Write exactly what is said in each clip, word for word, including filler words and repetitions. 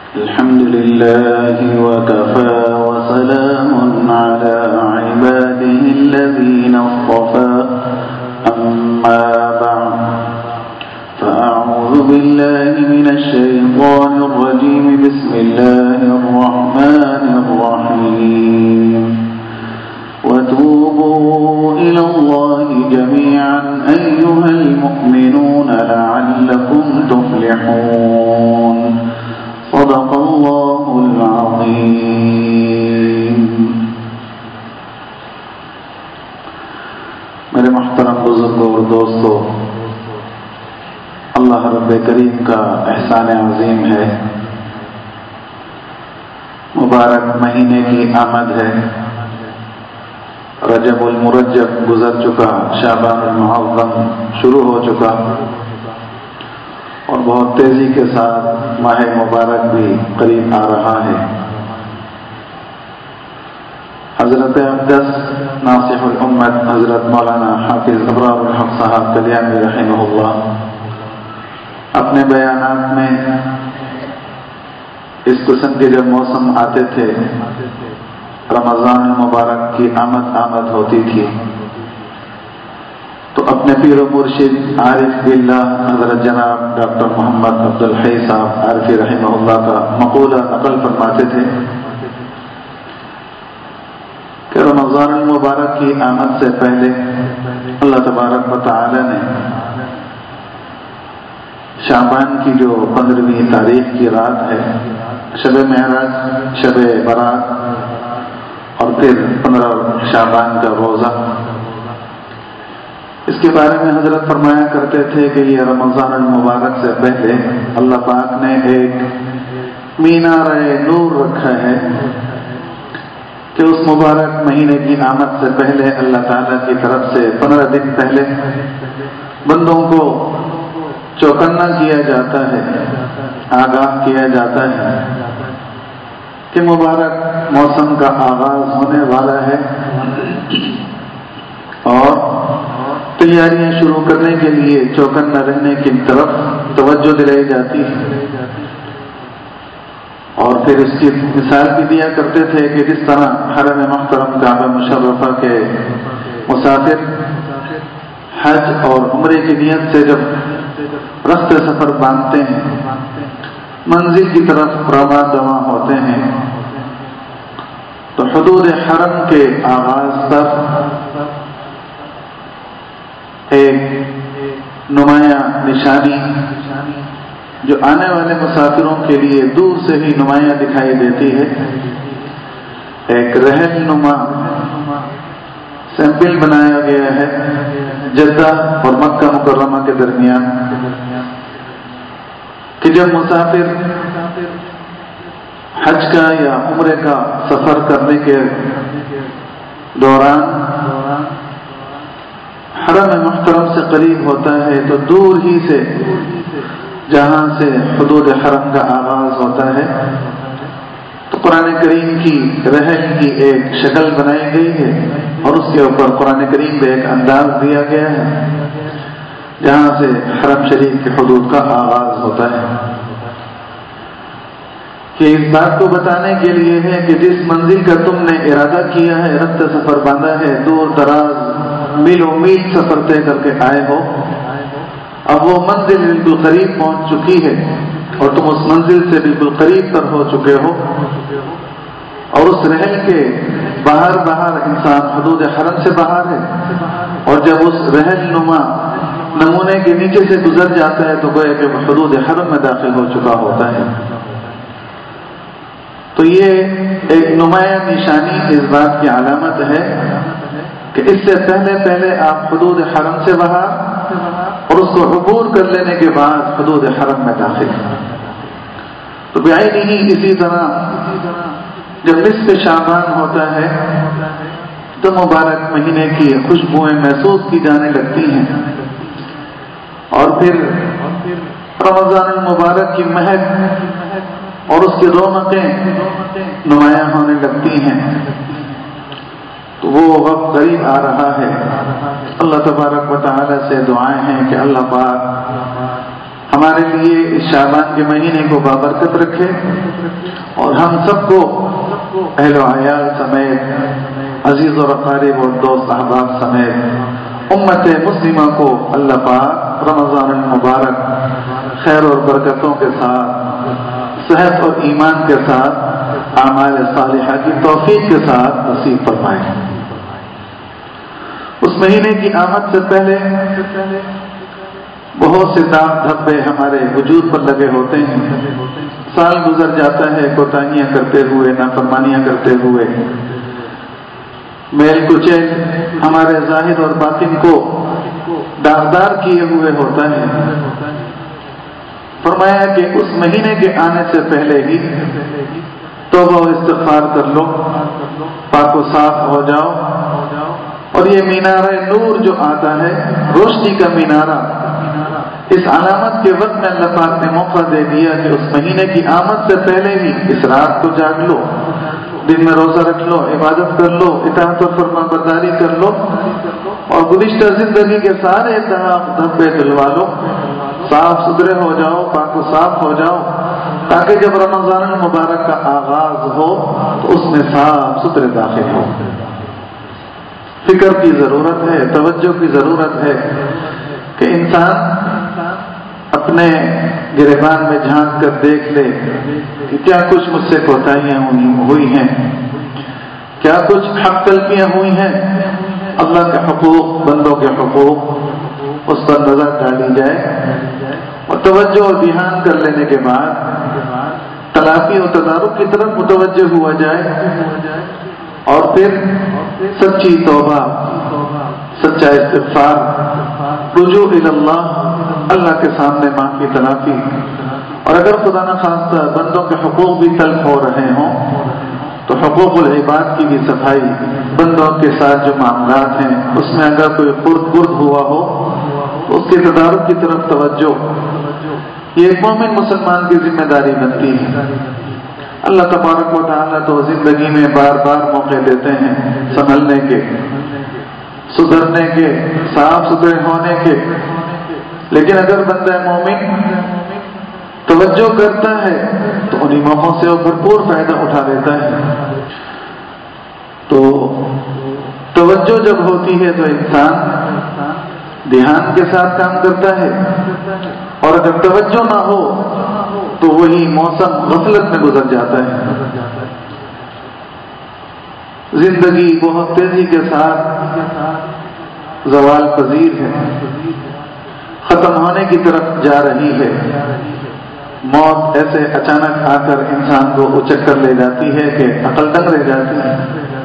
الحمد لله وكفى وسلام على عباده الذين اصطفى أما بعد فأعوذ بالله من الشيطان الرجيم بسم الله الرحمن الرحيم وتوبوا إلى الله جميعا أيها المؤمنون لعلكم تفلحون صدق الله العظيم. میرے محترم بزرگوں اور دوستوں، اللہ رب کریم کا احسان عظیم ہے، مبارک مہینے کی آمد ہے، رجب المرجب گزر چکا، شعبان المعظم شروع ہو چکا اور بہت تیزی کے ساتھ ماہ مبارک بھی قریب آ رہا ہے۔ حضرت اقدس ناصح الامت حضرت مولانا حافظ ابرار الحق صاحب کلیانی رحمہ اللہ اپنے بیانات میں اس قسم کے جب موسم آتے تھے، رمضان المبارک کی آمد آمد ہوتی تھی، تو اپنے پیر و مرشد عارف باللہ حضرت جناب ڈاکٹر محمد عبدالحی صاحب عارفی رحمہ اللہ کا مقولہ نقل فرماتے تھے کہ رمضان المبارک کی آمد سے پہلے اللہ تبارک و تعالی نے شعبان کی جو پندرہویں تاریخ کی رات ہے، شب معراج، شب برات اور پھر پندرہ شعبان کا روزہ، اس کے بارے میں حضرت فرمایا کرتے تھے کہ یہ رمضان المبارک سے پہلے اللہ پاک نے ایک مینار نور رکھا ہے کہ اس مبارک مہینے کی آمد سے پہلے اللہ تعالیٰ کی طرف سے پندرہ دن پہلے بندوں کو چوکنا کیا جاتا ہے، آگاہ کیا جاتا ہے کہ مبارک موسم کا آغاز ہونے والا ہے اور تیاریاں شروع کرنے کے لیے چوکنا رہنے کی طرف توجہ دلائی جاتی ہے۔ اور پھر اس کی مثال بھی دیا کرتے تھے کہ جس طرح حرم محترم کعبہ مشرفہ کے مسافر حج اور عمرے کی نیت سے جب رخت سفر باندھتے ہیں، منزل کی طرف رواں دواں ہوتے ہیں، تو حدود حرم کے آغاز پر ایک نمایاں نشانی جو آنے والے مسافروں کے لیے دور سے ہی نمایاں دکھائی دیتی ہے، ایک رہن نما سیمپل بنایا گیا ہے جدہ اور مکہ مکرمہ کے درمیان، کہ جب مسافر حج کا یا عمرے کا سفر کرنے کے دوران حرم محترم سے قریب ہوتا ہے تو دور ہی سے جہاں سے حدود حرم کا آغاز ہوتا ہے تو قرآن کریم کی رحل کی ایک شکل بنائی گئی ہے اور اس کے اوپر قرآن کریم میں ایک انداز دیا گیا ہے جہاں سے حرم شریف کے حدود کا آغاز ہوتا ہے، کہ اس بات کو بتانے کے لیے ہے کہ جس منزل کا تم نے ارادہ کیا ہے، رخت سفر باندھا ہے، دور دراز میلوں میل سفر طے کر کے آئے ہو، اب وہ منزل بالکل قریب پہنچ چکی ہے اور تم اس منزل سے بالکل قریب تر ہو چکے ہو، اور اس رحل کے باہر باہر انسان حدود حرم سے باہر ہے، اور جب اس رحل نما نمونے کے نیچے سے گزر جاتا ہے تو گویا کہ حدود حرم میں داخل ہو چکا ہوتا ہے۔ تو یہ ایک نمایاں نشانی اس بات کی علامت ہے کہ اس سے پہلے پہلے آپ حدود حرم سے باہر اور اس کو عبور کر لینے کے بعد حدود حرم میں داخل ہیں۔ تو بعید ہی اسی طرح جب نصف شعبان ہوتا ہے تو مبارک مہینے کی خوشبوئیں محسوس کی جانے لگتی ہیں اور پھر رمضان المبارک کی مہک اور اس کی رونقیں نمایاں ہونے لگتی ہیں، تو وہ وقت قریب آ رہا ہے۔ اللہ تبارک و تعالی سے دعائیں ہیں کہ اللہ پاک ہمارے لیے اس شعبان کے مہینے کو بابرکت رکھے اور ہم سب کو اہل و عیال سمیت عزیز و اقارب اور دوست احباب سمیت امت مسلمہ کو اللہ پاک رمضان المبارک خیر اور برکتوں کے ساتھ صحت اور ایمان کے ساتھ اعمال صالحہ کی توفیق کے ساتھ نصیب فرمائے۔ اس مہینے کی آمد سے پہلے بہت سے داغ دھبے ہمارے وجود پر لگے ہوتے ہیں، سال گزر جاتا ہے کوتاہیاں کرتے ہوئے، نافرمانیاں کرتے ہوئے، میل کچیل ہمارے ظاہر اور باطن کو داغدار کیے ہوئے ہوتا ہے۔ فرمایا کہ اس مہینے کے آنے سے پہلے ہی توبہ و استغفار کر لو، پاک و صاف ہو جاؤ، اور یہ مینارہ نور جو آتا ہے، روشنی کا مینارہ، اس علامت کے وقت میں اللہ پاک نے موقع دے دیا کہ اس مہینے کی آمد سے پہلے ہی اس رات کو جاگ لو، دن میں روزہ رکھ لو، عبادت کر لو، اطاعت و فرما برداری کر لو، اور گزشتہ زندگی کے سارے داغ دھبے دلوا لو، صاف ستھرے ہو جاؤ، پاک و صاف ہو جاؤ، تاکہ جب رمضان المبارک کا آغاز ہو تو اس میں صاف ستھرے داخل ہو۔ فکر کی ضرورت ہے، توجہ کی ضرورت ہے کہ انسان اپنے گریبان میں جھانک کر دیکھ لے کہ کیا کچھ مجھ سے کوتاہیاں ہوئی ہیں، کیا کچھ حق غلطیاں ہوئی ہیں، اللہ کے حقوق، بندوں کے حقوق، اس پر نظر ڈالی جائے اور توجہ اور دھیان کر لینے کے بعد تلافی اور تدارک کی طرف متوجہ ہوا جائے، اور پھر سچی توبہ، سچا استغفار، رجوع اللہ، اللہ کے سامنے معافی تلافی، اور اگر خدا نخواستہ بندوں کے حقوق بھی تلف ہو رہے ہوں تو حقوق العباد کی بھی صفائی، بندوں کے ساتھ جو معاملات ہیں اس میں اگر کوئی خرد برد ہوا ہو تو اس کے تدارک کی طرف توجہ، یہ ایک مومن مسلمان کی ذمہ داری بنتی ہے۔ اللہ تبارک و تعالیٰ تو زندگی میں بار بار موقع دیتے ہیں سنبھلنے کے، سدھرنے کے، صاف ستھرے ہونے کے، لیکن اگر بندہ مومن توجہ کرتا ہے تو انہی موقعوں سے وہ بھرپور فائدہ اٹھا لیتا ہے۔ تو توجہ جب ہوتی ہے تو انسان دھیان کے ساتھ کام کرتا ہے، اور اگر توجہ نہ ہو تو وہی موسم غفلت میں گزر جاتا ہے۔ زندگی بہت تیزی کے ساتھ زوال پذیر ہے، ختم ہونے کی طرف جا رہی ہے۔ موت ایسے اچانک آ کر انسان کو اچک کر لے جاتی ہے کہ عقل دنگ رہ جاتی ہے۔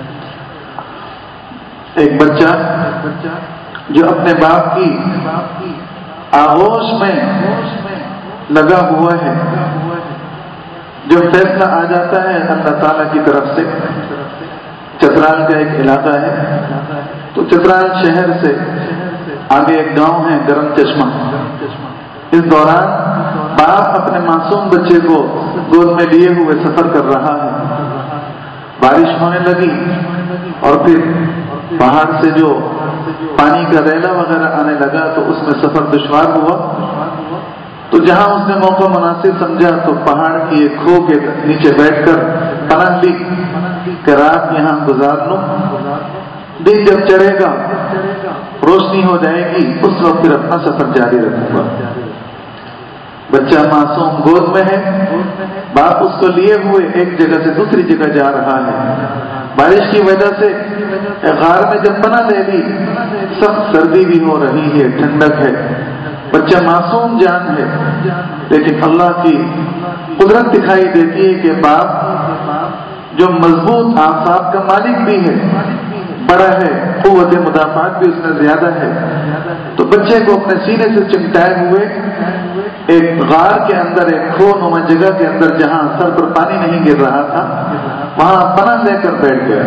ایک بچہ جو اپنے باپ کی آغوش میں لگا ہوا ہے، جب فیصلہ آ جاتا ہے اللہ تعالیٰ کی طرف سے، چترال کا ایک علاقہ ہے، تو چترال شہر سے آگے ایک گاؤں ہے گرم چشمہ، اس دوران باپ اپنے معصوم بچے کو گود میں لیے ہوئے سفر کر رہا ہے۔ بارش ہونے لگی اور پھر پہاڑ سے جو پانی کا ریلا وغیرہ آنے لگا تو اس میں سفر دشوار ہوا، تو جہاں اس نے موقع مناسب سمجھا تو پہاڑ کی ایک کھو کے نیچے بیٹھ کر پناہ لی کہ رات یہاں گزار لوں، دن جب چڑھے گا، روشنی ہو جائے گی، اس وقت پھر اپنا سفر جاری رکھوں گا۔ بچہ معصوم گود میں ہے، باپ اس کو لیے ہوئے ایک جگہ سے دوسری جگہ جا رہا ہے۔ بارش کی وجہ سے غار میں جب پناہ لے لی، سخت سردی بھی ہو رہی ہے، ٹھنڈک ہے، بچہ معصوم جان ہے، لیکن اللہ کی قدرت دکھائی دیتی ہے کہ باپ جو مضبوط اعصاب کا مالک بھی ہے، بڑا ہے، قوت مدافعت بھی اس میں زیادہ ہے، تو بچے کو اپنے سینے سے چمٹائے ہوئے ایک غار کے اندر، ایک کھو نما جگہ کے اندر جہاں سر پر پانی نہیں گر رہا تھا، وہاں پناہ لے کر بیٹھ گیا۔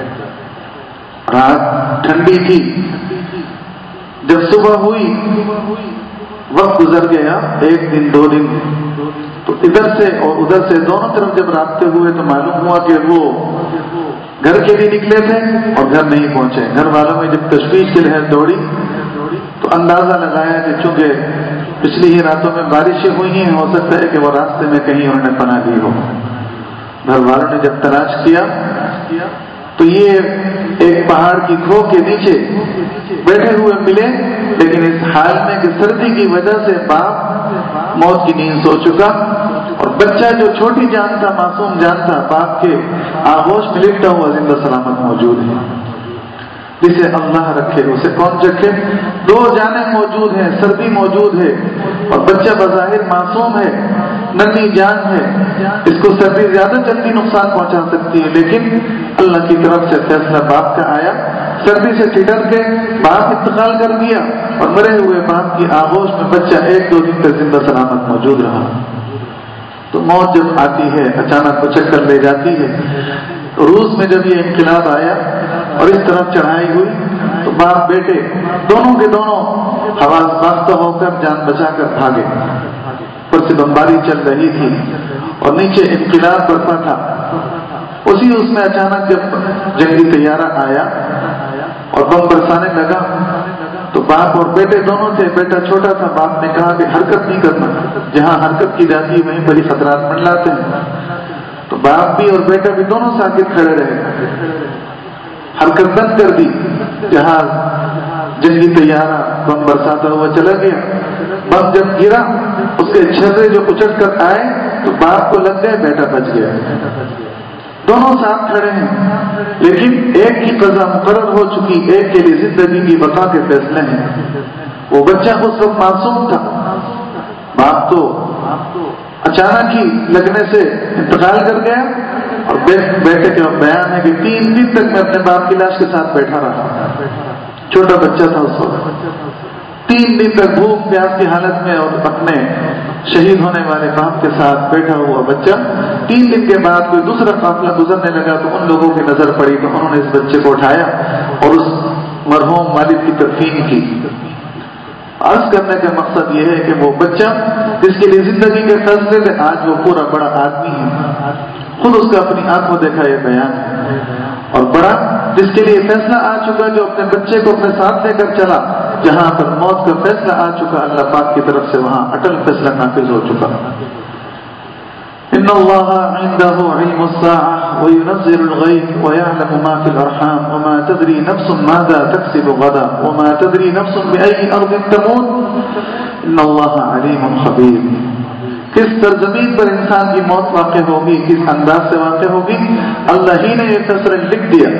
رات ٹھنڈی تھی، جب صبح ہوئی وقت گزر گیا، ایک دن، دو دن، تو ادھر سے اور ادھر سے دونوں طرف جب رابطے ہوئے تو معلوم ہوا کہ وہ گھر کے لیے نکلے تھے اور گھر نہیں پہنچے۔ گھر والوں میں جب تشویش کی لہر دوڑی تو اندازہ لگایا کہ چونکہ پچھلی ہی راتوں میں بارشیں ہوئی ہیں، ہو سکتا ہے کہ وہ راستے میں کہیں انہوں نے پناہ لی ہو۔ گھر والوں نے جب تلاش کیا تو یہ ایک پہاڑ کی کھو کے نیچے بیٹھے ہوئے ملے، لیکن اس حال میں کہ سردی کی وجہ سے باپ موت کی نیند سو چکا، اور بچہ جو چھوٹی جان تھا، معصوم جان تھا، باپ کے آغوش میں لپٹا ہوا زندہ سلامت موجود ہے۔ جسے اللہ رکھے اسے کون رکھے؟ دو جانیں موجود ہیں، سردی موجود ہے اور بچہ بظاہر معصوم ہے، ننھی جان ہے، اس کو سردی زیادہ جلدی نقصان پہنچا سکتی ہے، لیکن اللہ کی طرف سے فیصلہ باپ کا آیا، سردی سے ٹھٹر کے باپ انتقال کر دیا، اور مرے ہوئے باپ کی آغوش میں بچہ ایک دو دن تک زندہ سلامت موجود رہا۔ تو موت جب آتی ہے اچانک اچک کر لے جاتی ہے۔ روس میں جب یہ انقلاب آیا اور اس طرف چڑھائی ہوئی تو باپ بیٹے دونوں کے دونوں حواس باختہ ہو کر جان بچا کر بھاگے۔ اوپر سے بمباری چل رہی تھی اور نیچے انقلاب برپا تھا۔ اسی اس میں اچانک جب جنگی طیارہ آیا اور بم برسانے لگا تو باپ اور بیٹے دونوں تھے، بیٹا چھوٹا تھا، باپ نے کہا کہ حرکت نہیں کرنا، جہاں حرکت کی جاتی ہے وہیں بڑی خطرات منڈلاتے ہیں۔ تو باپ بھی اور بیٹا بھی دونوں ساکت کھڑے رہے، حرکت بند کر دی، جہاز جنگی طیارہ بم برساتا ہوا چلا گیا۔ بم جب گرا اس کے چھرے جو اچٹ کر آئے تو باپ کو لگ گئے، بیٹا بچ گیا۔ دونوں ساتھ کھڑے ہیں لیکن ایک کی قضا مقرر ہو چکی، ایک کے لیے زندگی کی بقا کے فیصلے ہیں۔ وہ بچہ اس وقت معصوم تھا، باپ تو اچانک ہی لگنے سے انتقال کر گیا، اور بیٹے کا بیان ہے کہ تین دن تک میں اپنے باپ کی لاش کے ساتھ بیٹھا رہا، چھوٹا بچہ تھا اس وقت، تین دن تک بھوک پیاس کی حالت میں، اور اپنے شہید ہونے والے باپ کے ساتھ بیٹھا ہوا بچہ۔ تین دن کے بعد کوئی دوسرا قافلہ گزرنے لگا تو ان لوگوں کی نظر پڑی تو انہوں نے اس بچے کو اٹھایا اور اس مرحوم والد کی تدفین کی۔ عرض کرنے کا مقصد یہ ہے کہ وہ بچہ جس کے لیے زندگی کے فیصلے تھے آج وہ پورا بڑا آدمی ہے، خود اس کا اپنی آنکھوں دیکھا یہ بیان ہے، اور بڑا جس کے لیے فیصلہ آ چکا جو اپنے بچے کو اپنے ساتھ لے کر چلا، جہاں پر موت کا فیصلہ آ چکا اللہ پاک کی طرف سے وہاں اٹل فیصلہ نافذ ہو چکا۔ ان اللہ عنده علم الساعة وينزل الغيث ويعلم ما في الارحام وما تدري نفس ماذا تكسب غدا وما تدري نفس بأي ارض تموت ان اللہ علیم خبیر۔ کس سرزمین پر انسان کی موت واقع ہوگی، کس انداز سے واقع ہوگی، اللہ ہی نے یہ فیصلہ لکھ دیا۔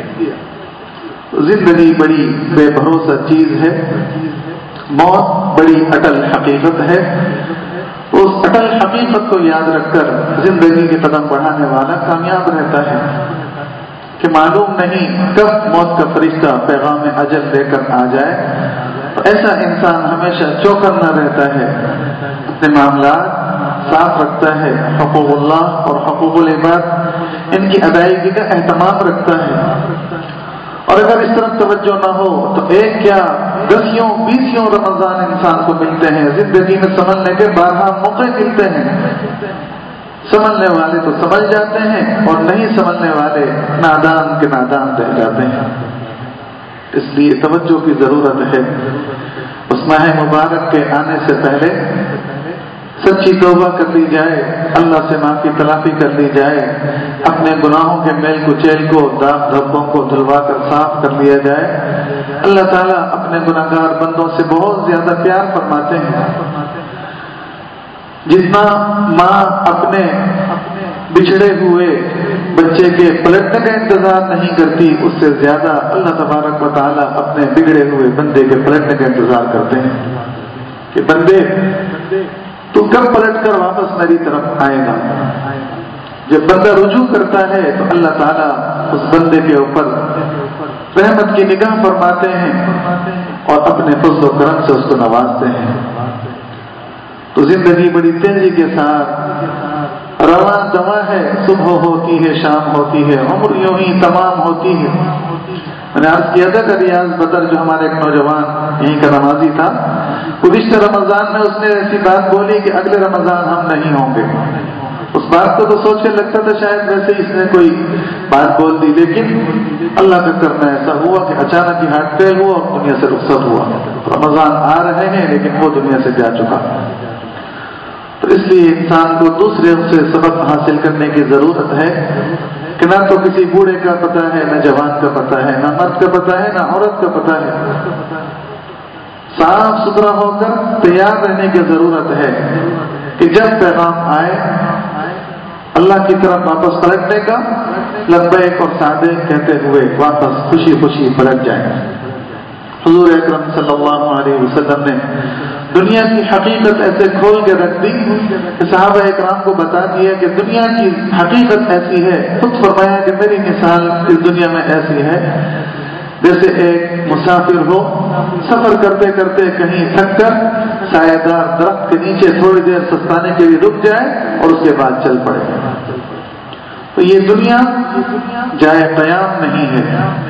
زندگی بڑی بے بھروسہ چیز ہے، موت بڑی اٹل حقیقت ہے۔ اس اٹل حقیقت کو یاد رکھ کر زندگی کے قدم بڑھانے والا کامیاب رہتا ہے کہ معلوم نہیں کب موت کا فرشتہ پیغام اجل لے کر آ جائے۔ ایسا انسان ہمیشہ چوکنا رہتا ہے، اپنے معاملات صاف رکھتا ہے، حقوق اللہ اور حقوق العباد ان کی ادائیگی کا اہتمام رکھتا ہے، اور اگر اس طرف توجہ نہ ہو تو ایک کیا دسیوں بیسیوں رمضان انسان کو ملتے ہیں، زندگی میں سنبھلنے کے بارہ موقع ملتے ہیں۔ سنبھلنے والے تو سنبھل جاتے ہیں اور نہیں سنبھلنے والے نادان کے نادان رہ جاتے ہیں۔ اس لیے توجہ کی ضرورت ہے۔ اس ماہ مبارک کے آنے سے پہلے سچی توبہ کر لی جائے، اللہ سے معافی تلافی کر لی جائے، اپنے گناہوں کے میل کچیل کو داغ دھبوں کو دھلوا کر صاف کر لیا جائے۔ اللہ تعالیٰ اپنے گناہگار بندوں سے بہت زیادہ پیار فرماتے ہیں۔ جتنا ماں اپنے بچھڑے ہوئے بچے کے پلٹنے کا انتظار نہیں کرتی، اس سے زیادہ اللہ تبارک و تعالیٰ اپنے بگڑے ہوئے بندے کے پلٹنے کا انتظار کرتے ہیں کہ بندے تو کب پلٹ کر واپس میری طرف آئے گا۔ جب بندہ رجوع کرتا ہے تو اللہ تعالیٰ اس بندے کے اوپر رحمت کی نگاہ فرماتے ہیں اور اپنے فضل و کرم سے اس کو نوازتے ہیں۔ تو زندگی بڑی تیزی کے ساتھ رواں دواں ہے، صبح ہوتی ہے شام ہوتی ہے، عمر یوں ہی تمام ہوتی ہے۔ میں نے عرض کیا تھا کہ ریاض بدر جو ہمارے ایک نوجوان یہیں کا نمازی تھا، گزشتہ رمضان میں اس نے ایسی بات بولی کہ اگلے رمضان ہم نہیں ہوں گے۔ اس بات کو تو سوچ کے لگتا تھا شاید ویسے اس نے کوئی بات بول دی، لیکن اللہ کا کرنا ایسا ہوا کہ اچانک ہی ہارٹ فیل ہوا اور دنیا سے رخصت ہوا. رمضان آ رہے ہیں لیکن وہ دنیا سے جا چکا. تو اس لیے انسان کو دوسرے سے سبق حاصل کرنے کی ضرورت ہے کہ نہ تو کسی بوڑھے کا پتہ ہے، نہ جوان کا پتہ ہے، نہ مرد کا پتہ ہے، نہ عورت کا پتہ ہے. صاف ستھرا ہو کر تیار رہنے کی ضرورت ہے کہ جب پیغام آئے اللہ کی طرف واپس پلٹنے کا، لبیک اور سعدیک کہتے ہوئے واپس خوشی خوشی پلٹ جائیں. حضور اکرم صلی اللہ علیہ وسلم نے دنیا کی حقیقت ایسے کھول کے رکھ دی کہ صحابہ اکرام کو بتا دیا کہ دنیا کی حقیقت ایسی ہے. خود فرمایا کہ میری مثال اس دنیا میں ایسی ہے جیسے ایک مسافر ہو، سفر کرتے کرتے کہیں تھک کر سایہ دار درخت کے نیچے تھوڑی دیر سستانے کے لیے رک جائے اور اس کے بعد چل پڑے. تو یہ دنیا جائے قیام نہیں ہے،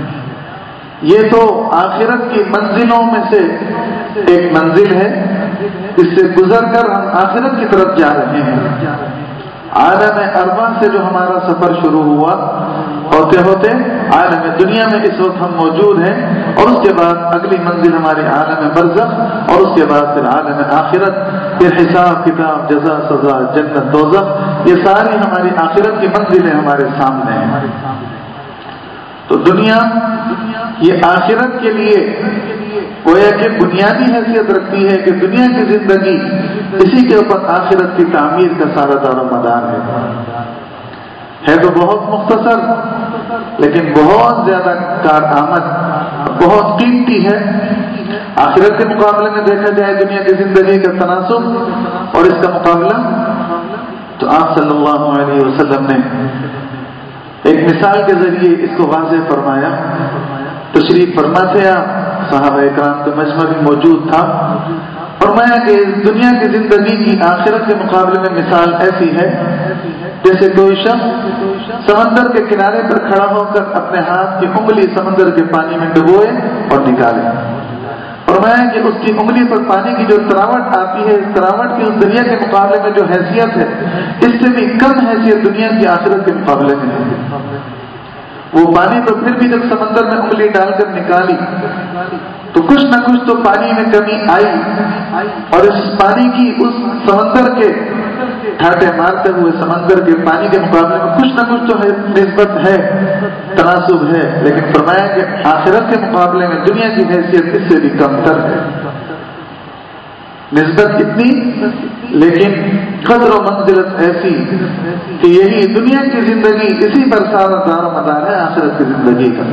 یہ تو آخرت کی منزلوں میں سے ایک منزل ہے. اس سے گزر کر ہم آخرت کی طرف جا رہے ہیں. عالم ارواح سے جو ہمارا سفر شروع ہوا، ہوتے ہوتے عالم دنیا میں اس وقت ہم موجود ہیں، اور اس کے بعد اگلی منزل ہماری عالم برزخ، اور اس کے بعد پھر عالم آخرت، پھر حساب کتاب، جزا سزا، جنت دوزخ. یہ ساری ہماری آخرت کی منزلیں ہمارے سامنے ہیں. تو دنیا یہ آخرت کے لیے گویا کہ بنیادی حیثیت رکھتی ہے کہ دنیا کی زندگی اسی کے اوپر آخرت کی تعمیر کا سارا دار و مدار ہے. ہے تو بہت مختصر لیکن بہت زیادہ کارآمد، بہت قیمتی ہے. آخرت کے مقابلے میں دیکھا جائے دنیا کی زندگی کا تناسب اور اس کا مقابلہ، تو آپ صلی اللہ علیہ وسلم نے ایک مثال کے ذریعے اس کو واضح فرمایا. تشریف فرما تھے آپ، صحابہ اکرام کا مجمع بھی موجود تھا. فرمایا کہ اس دنیا کی زندگی کی آخرت کے مقابلے میں مثال ایسی ہے جیسے کوئی شخص سمندر کے کنارے پر کھڑا ہو کر اپنے ہاتھ کی انگلی سمندر کے پانی میں ڈبوئے اور نکالے. فرمایا کہ اس کی انگلی پر پانی کی جو تراوٹ آتی ہے، اس تراوٹ کی اس دریا کے مقابلے میں جو حیثیت ہے، اس سے بھی کم حیثیت دنیا کی آخرت کے مقابلے میں ہے. وہ پانی تو پھر بھی جب سمندر میں انگلی ڈال کر نکالی تو کچھ نہ کچھ تو پانی میں کمی آئی، اور اس پانی کی اس سمندر کے ٹھاٹے مارتے ہوئے سمندر کے پانی کے مقابلے میں کچھ نہ کچھ تو نسبت ہے، تناسب ہے. لیکن فرمایا کہ آخرت کے مقابلے میں دنیا کی حیثیت اس سے بھی کم تر ہے. نسبت اتنی لیکن قدر و منزلت ایسی کہ یہی دنیا کی زندگی اسی پر سارا دار و مدار ہے آخرت کی زندگی کا.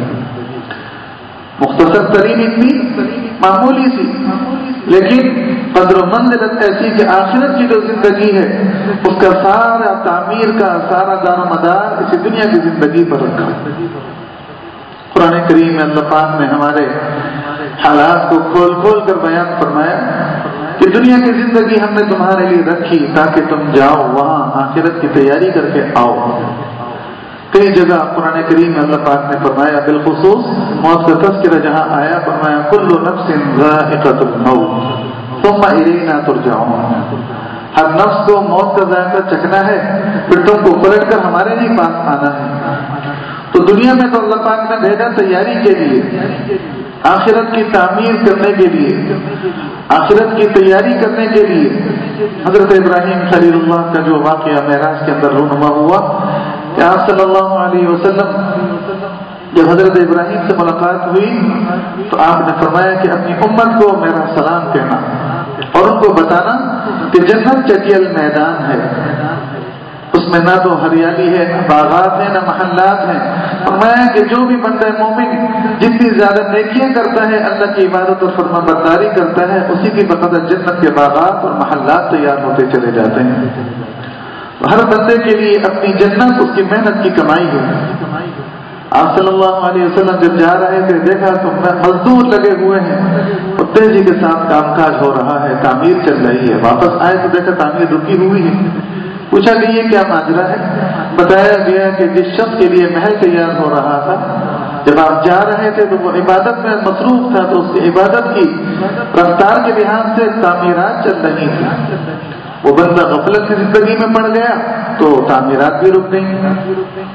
مختصر ترین اتنی معمولی سی، لیکن قدر و منزلت ایسی کہ آخرت کی جو زندگی ہے اس کا سارا تعمیر کا سارا دار و مدار اسی دنیا کی زندگی پر رکھا. قرآن کریم میں اللہ پاک نے ہمارے حالات کو کھول کھول کر بیان فرمایا کہ دنیا کی زندگی ہم نے تمہارے لیے رکھی تاکہ تم جاؤ وہاں آخرت کی تیاری کر کے آؤ. کئی جگہ قرآن کریم میں اللہ پاک نے فرمایا، بالخصوص موت کا تذکرہ جہاں آیا، فرمایا کل نفس ذائقۃ الموت ثم الینا ترجعون. ہر نفس کو موت کا ذائقہ چکھنا ہے، پھر تم کو پلٹ کر ہمارے ہی پاس آنا ہے. تو دنیا میں تو اللہ پاک نے بھیجا تیاری کے لیے، آخرت کی تعمیر کرنے کے لیے، آخرت کی تیاری کرنے کے لیے. حضرت ابراہیم خلیل اللہ کا جو واقعہ معراج کے اندر رونما ہوا کہ آپ صلی اللہ علیہ وسلم جب حضرت ابراہیم سے ملاقات ہوئی تو آپ نے فرمایا کہ اپنی امت کو میرا سلام کہنا اور ان کو بتانا کہ جنت چٹیل میدان ہے، اس میں نہ تو ہریالی ہے، نہ باغات ہیں، نہ محلات ہیں. فرمایا کہ جو بھی بندہ مومن جتنی زیادہ نیکیاں کرتا ہے، اللہ کی عبادت اور فرما برداری کرتا ہے، اسی کی بقدر جنت کے باغات اور محلات تیار ہوتے چلے جاتے ہیں. ہر بندے کے لیے اپنی جنت اس کی محنت کی کمائی ہے. آپ صلی اللہ علیہ وسلم جب جا رہے تھے دیکھا تو مزدور لگے ہوئے ہیں اور تیزی کے ساتھ کام کاج ہو رہا ہے، تعمیر چل رہی ہے. واپس آئے تو دیکھا تعمیر رکی ہوئی ہے. پوچھا کہ یہ کیا ماجرا ہے؟ بتایا گیا کہ جس شخص کے لیے محل تیار ہو رہا تھا جب آپ جا رہے تھے تو وہ عبادت میں مصروف تھا، تو اس کی عبادت کی رفتار کے لحاظ سے تعمیرات چل رہی تھی. وہ بندہ غفلت کی زندگی میں پڑ گیا تو تعمیرات بھی رک گئی.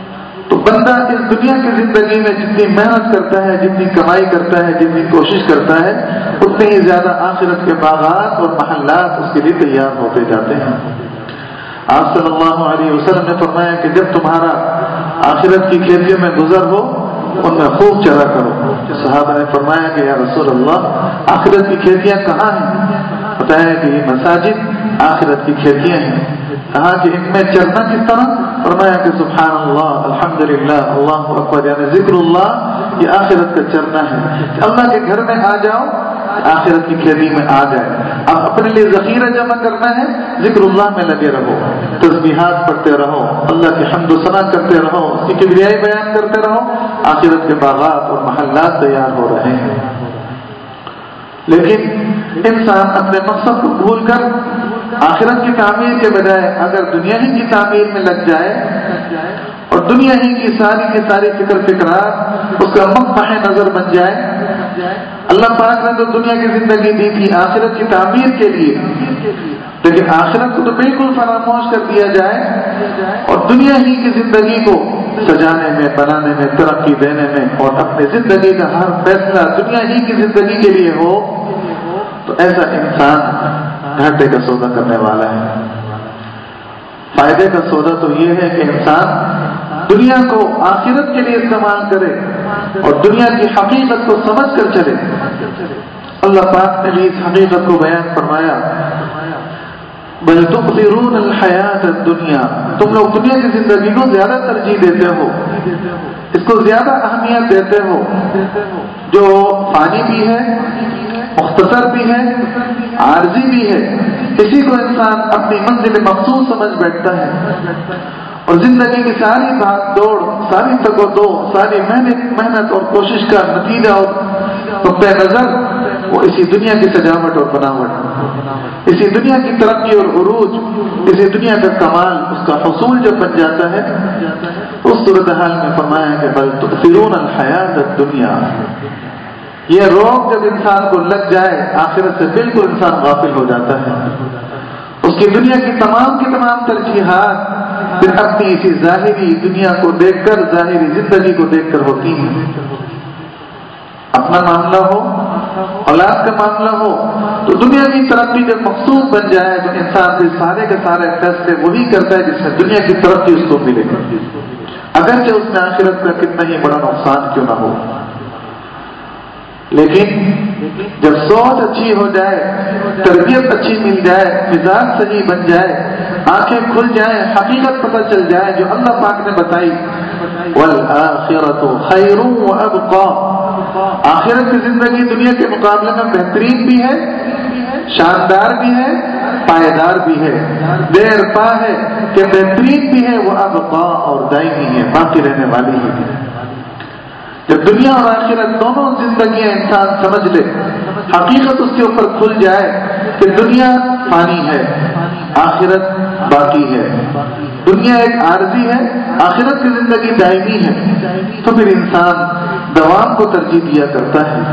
تو بندہ اس دنیا کی زندگی میں جتنی محنت کرتا ہے، جتنی کمائی کرتا ہے، جتنی کوشش کرتا ہے، اتنے ہی زیادہ آخرت کے باغات اور محلات اس کے لیے تیار ہوتے جاتے ہیں۔ آپ صلی اللہ علیہ وسلم نے فرمایا کہ جب تمہارا آخرت کی کھیتیوں میں گزر ہو، ان میں خوب چرا کرو۔ صحابہ نے فرمایا کہ یا رسول اللہ، آخرت کی کھیتیاں کہاں ہیں؟ بتایا کہ یہ مساجد آخرت کی کھیتیاں ہیں۔ کہا کہ ان میں چرنا کس طرح؟ فرمایا کہ سبحان اللہ، الحمدللہ، اللہ اکبر، یعنی ذکر اللہ یہ آخرت کا چرنا ہے۔ اللہ کے گھر میں آ جاؤ، آخرت کی کھیتی میں آ جائے۔ اب اپنے لیے ذخیرہ جمع کرنا ہے، ذکر اللہ میں لگے رہو، تسبیحات پڑھتے رہو، اللہ کی حمد و ثنا کرتے رہو، اس کی کبریائی بیان کرتے رہو، آخرت کے باغات اور محلات تیار ہو رہے ہیں۔ لیکن انسان اپنے مقصد کو بھول کر آخرت کی تعمیر کے بجائے اگر دنیا ہی کی تعمیر میں لگ جائے اور دنیا ہی کی ساری کی ساری فکر فکرات اس کا مقبہ نظر بن جائے۔ اللہ پاک نے تو دنیا کی زندگی دی تھی آخرت کی تعمیر کے لیے، لیکن آخرت کو تو بالکل فراموش کر دیا جائے اور دنیا ہی کی زندگی کو سجانے میں، بنانے میں، ترقی دینے میں اور اپنی زندگی کا ہر فیصلہ دنیا ہی کی زندگی کے لیے ہو، تو ایسا انسان گھاٹے کا سودا کرنے والا ہے۔ فائدے کا سودا تو یہ ہے کہ انسان دنیا کو آخرت کے لیے استعمال کرے اور دنیا کی حقیقت کو سمجھ کر چلے۔ اللہ پاک نے بھی اس حقیقت کو بیان فرمایا، بل تؤثرون الحیات الدنیا، تم لوگ دنیا کی زندگی کو زیادہ ترجیح دیتے ہو، اس کو زیادہ اہمیت دیتے ہو، جو فانی بھی ہے، مختصر بھی ہے، عارضی بھی ہے، اسی کو انسان اپنی منزل مقصود سمجھ بیٹھتا ہے اور زندگی کی ساری بھاگ دوڑ، ساری تگ و دو، ساری محنت محنت اور کوشش کا نتیجہ اور نقطۂ نظر وہ اسی دنیا کی سجاوٹ اور بناوٹ، اسی دنیا کی ترقی اور عروج، اسی دنیا کا کمال، اس کا حصول جب بن جاتا ہے، اس صورتحال میں فرمایا کہ بل تؤثرون الحیات الدنیا، یہ روگ جب انسان کو لگ جائے آخرت سے بالکل انسان غافل ہو جاتا ہے۔ اس کی دنیا کی تمام کی تمام ترجیحات پھر اپنی اسی ظاہری دنیا کو دیکھ کر، ظاہری زندگی کو دیکھ کر ہوتی ہیں۔ اپنا معاملہ ہو، اولاد کا معاملہ ہو، تو دنیا کی ترقی جب مقصود بن جائے تو انسان کے سارے کے سارے فیصلے وہی کرتا ہے جس میں دنیا کی ترقی اس کو ملے، اگرچہ اس میں آخرت کا کتنا ہی بڑا نقصان کیوں نہ ہو۔ لیکن جب سوچ اچھی ہو جائے، تربیت اچھی مل جائے، مزاج صحیح بن جائے، آنکھیں کھل جائیں، حقیقت پتہ چل جائے جو اللہ پاک نے بتائی، وَالْآخِرَةُ خَيْرٌ وَأَبْقَىٰ، آخرت کی زندگی دنیا کے مقابلے میں بہترین بھی ہے، شاندار بھی ہے، پائیدار بھی ہے، دیر پا ہے کہ بہترین بھی ہے، وہ ابقا اور دائمی ہے، باقی رہنے والی ہے۔ جب دنیا اور آخرت دونوں زندگیاں انسان سمجھ لے، حقیقت اس کے اوپر کھل جائے کہ دنیا فانی ہے، آخرت باقی ہے، دنیا ایک عارضی ہے، آخرت کی زندگی دائمی ہے، تو پھر انسان دوام کو ترجیح دیا کرتا ہے۔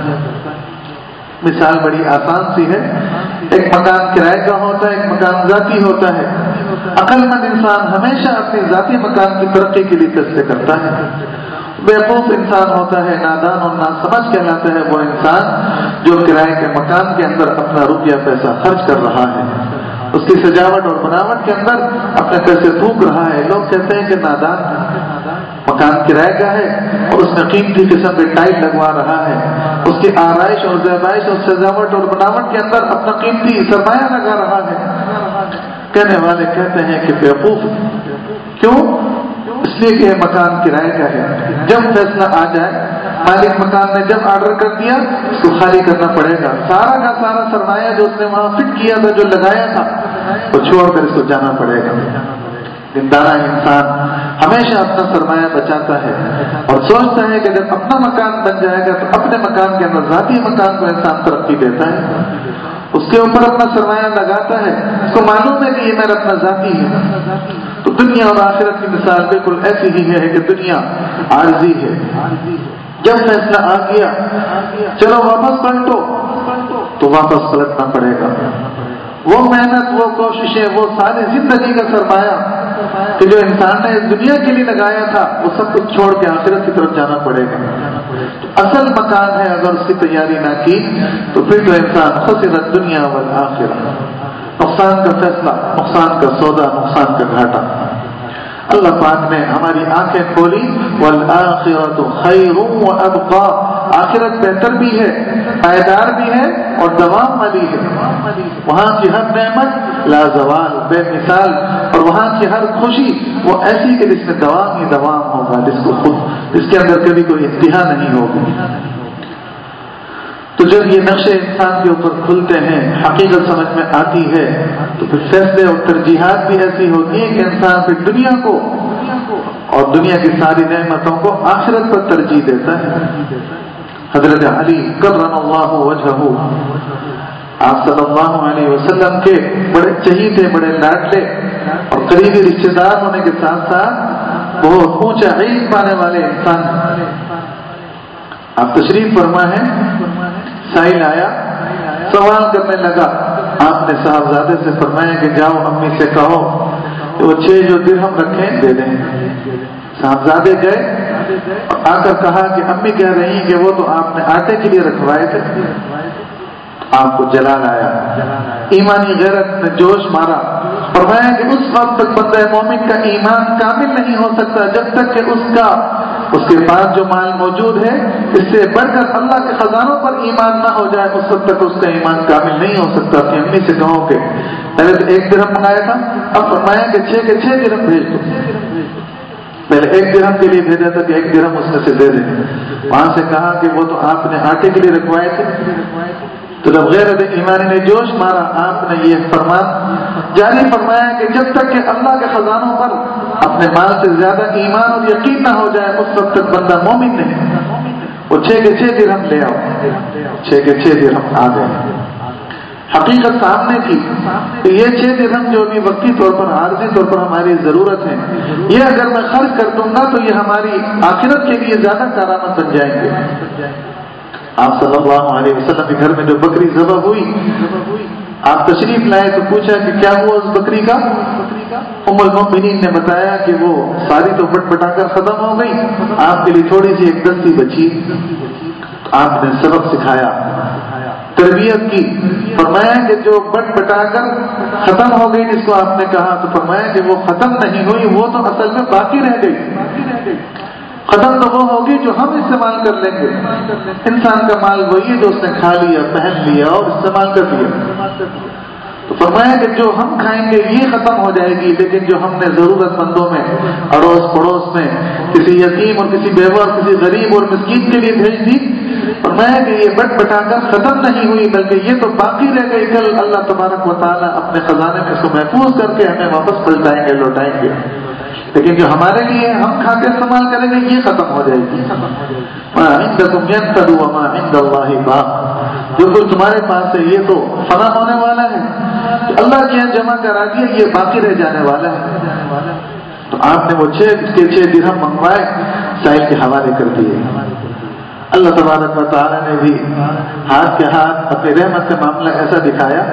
مثال بڑی آسان سی ہے، ایک مکان کرائے کا ہوتا ہے، ایک مکان ذاتی ہوتا ہے۔ عقل مند انسان ہمیشہ اپنی ذاتی مکان کی ترقی کے لیے فیصلے کرتا ہے۔ بیوقوف انسان ہوتا ہے، نادان اور ناسمجھ کہلاتا ہے وہ انسان جو کرائے کے مکان کے اندر اپنا روپیہ پیسہ خرچ کر رہا ہے، اس کی سجاوٹ اور بناوٹ کے اندر اپنے پیسے پھونک رہا ہے۔ لوگ کہتے ہیں کہ نادان ہے، مکان کرائے کا ہے اور اس میں قیمتی قسم کے ٹائل لگوا رہا ہے، اس کی آرائش اور زیبائش اور سجاوٹ اور بناوٹ کے اندر اپنا قیمتی سرمایہ لگا رہا ہے۔ کہنے والے کہتے ہیں کہ بیوقوف، کیوں؟ اس لیے کہ مکان کرائے کا ہے، جب فیصلہ آ جائے، مالک مکان نے جب آرڈر کر دیا اس کو خالی کرنا پڑے گا، سارا کا سارا سرمایہ جو اس نے وہاں فٹ کیا تھا، جو لگایا تھا، وہ چھوڑ کر اس کو جانا پڑے گا۔ دیندارا انسان ہمیشہ اپنا سرمایہ بچاتا ہے اور سوچتا ہے کہ جب اپنا مکان بن جائے گا تو اپنے مکان کے اندر ذاتی مکان کو انسان ترقی دیتا ہے، اس کے اوپر اپنا سرمایہ لگاتا ہے، اس کو معلوم ہے کہ یہ میرا اپنا ذاتی ہے۔ تو دنیا اور آخرت کی مثال بالکل ایسی ہی ہے کہ دنیا عارضی ہے، جب فیصلہ آ گیا چلو واپس پلٹو تو واپس پلٹنا پڑے گا، وہ محنت، وہ کوششیں، وہ ساری زندگی کا سرمایہ کہ جو انسان نے اس دنیا کے لیے لگایا تھا، وہ سب کچھ چھوڑ کے آخرت کی طرف جانا پڑے گا. اصل مکان ہے، اگر اس کی تیاری نہ کی تو پھر تو انسان خسرت دنیا والآخرہ، نقصان کا فیصلہ، نقصان کا سودا، نقصان کا گھاٹا. اللہ پاک نے ہماری آنکھیں کھولی، والآخرۃ خیر وابقا، آخرت بہتر بھی ہے، پائیدار بھی ہے اور دوام والی ہے. وہاں کی ہر نعمت لازوال، بے مثال، اور وہاں کی ہر خوشی وہ ایسی کہ جس میں دوام ہی دوام ہوگا، جس کو خود جس کے اندر کبھی کوئی انتہا نہیں ہوگی. تو جب یہ نقشے انسان کے اوپر کھلتے ہیں، حقیقت سمجھ میں آتی ہے، تو پھر فیصلے اور ترجیحات بھی ایسی ہوتی ہیں کہ انسان پھر دنیا کو اور دنیا کی ساری نعمتوں کو آخرت پر ترجیح دیتا ہے. حضرت علی کرم اللہ وجہہ، آپ صلی اللہ علیہ وسلم کے بڑے چہیتے، بڑے لاڈلے اور قریبی رشتے دار ہونے کے ساتھ ساتھ بہت اونچا علم پانے والے انسان ہیں. آپ تشریف فرما ہیں، سائل آیا، سوال کرنے لگا. آپ نے صاحبزادے سے فرمایا کہ جاؤ امی سے کہو کہ وہ چھ جو درہم رکھیں دے دیں. صاحبزادے گئے اور آ کر کہا کہ امی کہہ رہی ہیں کہ وہ تو آپ نے آٹے کے لیے رکھوائے تھے. آپ کو جلال آیا، ایمانی غیرت نے جوش مارا. فرمایا کہ اس وقت تک بندہ مومن کا ایمان کامل نہیں ہو سکتا جب تک کہ اس کا اس کے پاس جو مال موجود ہے اس سے بڑھ کر اللہ کے خزانوں پر ایمان نہ ہو جائے، اس وقت تک اس کا ایمان کامل نہیں ہو سکتا. اپنی امی سے کہو کہ پہلے تو ایک درہم منگایا تھا، اب فرمایا کہ چھ کے چھ درہم بھیج دو. پہلے ایک درہم کے لیے بھیجا تھا کہ ایک درہم اس میں سے دے دیں. وہاں سے کہا کہ وہ تو آپ نے آٹے کے لیے رکھوائے تھے. تو جب غیرت ایمانی نے جوش مارا، آپ نے یہ فرمان جاری فرمایا کہ جب تک کہ اللہ کے خزانوں پر اپنے مال سے زیادہ ایمان اور یقین نہ ہو جائے اس وقت تک بندہ مومن نہیں. وہ چھ کے چھ درہم لے آؤ، چھ کے چھ درہم آ گئے. حقیقت سامنے کی کہ یہ چھ درہم جو بھی وقتی طور پر عارضی طور پر ہماری ضرورت ہے، یہ اگر میں خرچ کر دوں گا تو یہ ہماری آخرت کے لیے زیادہ کارآمد بن جائیں گے. آپ صلی اللہ علیہ وسلم کے گھر میں جو بکری ذبح ہوئی، آپ تشریف لائے تو پوچھا کہ کیا ہوا اس بکری کا؟ ام المؤمنین نے بتایا کہ وہ ساری تو بٹ بٹا کر ختم ہو گئی، آپ کے لیے تھوڑی سی ایک دستی بچی. آپ نے سبق سکھایا، تربیت کی. فرمایا کہ جو بٹ بٹا کر ختم ہو گئی جس کو آپ نے کہا، تو فرمایا کہ وہ ختم نہیں ہوئی، وہ تو اصل میں باقی رہ گئی. ختم تو وہ ہوگی جو ہم استعمال کر لیں گے. انسان کا مال وہی ہے جو اس نے کھا لیا، پہن لیا اور استعمال کر لیا. تو فرمایا کہ جو ہم کھائیں گے یہ ختم ہو جائے گی، لیکن جو ہم نے ضرورت مندوں میں، اڑوس پڑوس میں کسی یتیم اور کسی بیوہ اور کسی غریب اور مسکین کے لیے بھیج دی، فرمایا کہ یہ بٹ بٹا کر ختم نہیں ہوئی بلکہ یہ تو باقی رہ گئی. کل اللہ تبارک و تعالیٰ اپنے خزانے میں اس کو محفوظ کر کے ہمیں واپس پلٹائیں گے، لوٹائیں گے. لیکن جو ہمارے لیے ہم کھا کے استعمال کریں گے یہ ختم ہو جائے گی. ما عندکم ينفد وما عند اللہ باق، جو کچھ تمہارے پاس ہے یہ تو فنا ہونے والا ہے، اللہ کے یہاں جمع کرا دیا یہ باقی رہ جانے والا ہے. تو آپ نے وہ چھ کے چھ درہم منگوائے، سائل کے حوالے کر دیے. اللہ تبارک و تعالیٰ نے بھی ہاتھ کے ہاتھ اپنی رحمت کا معاملہ ایسا دکھایا.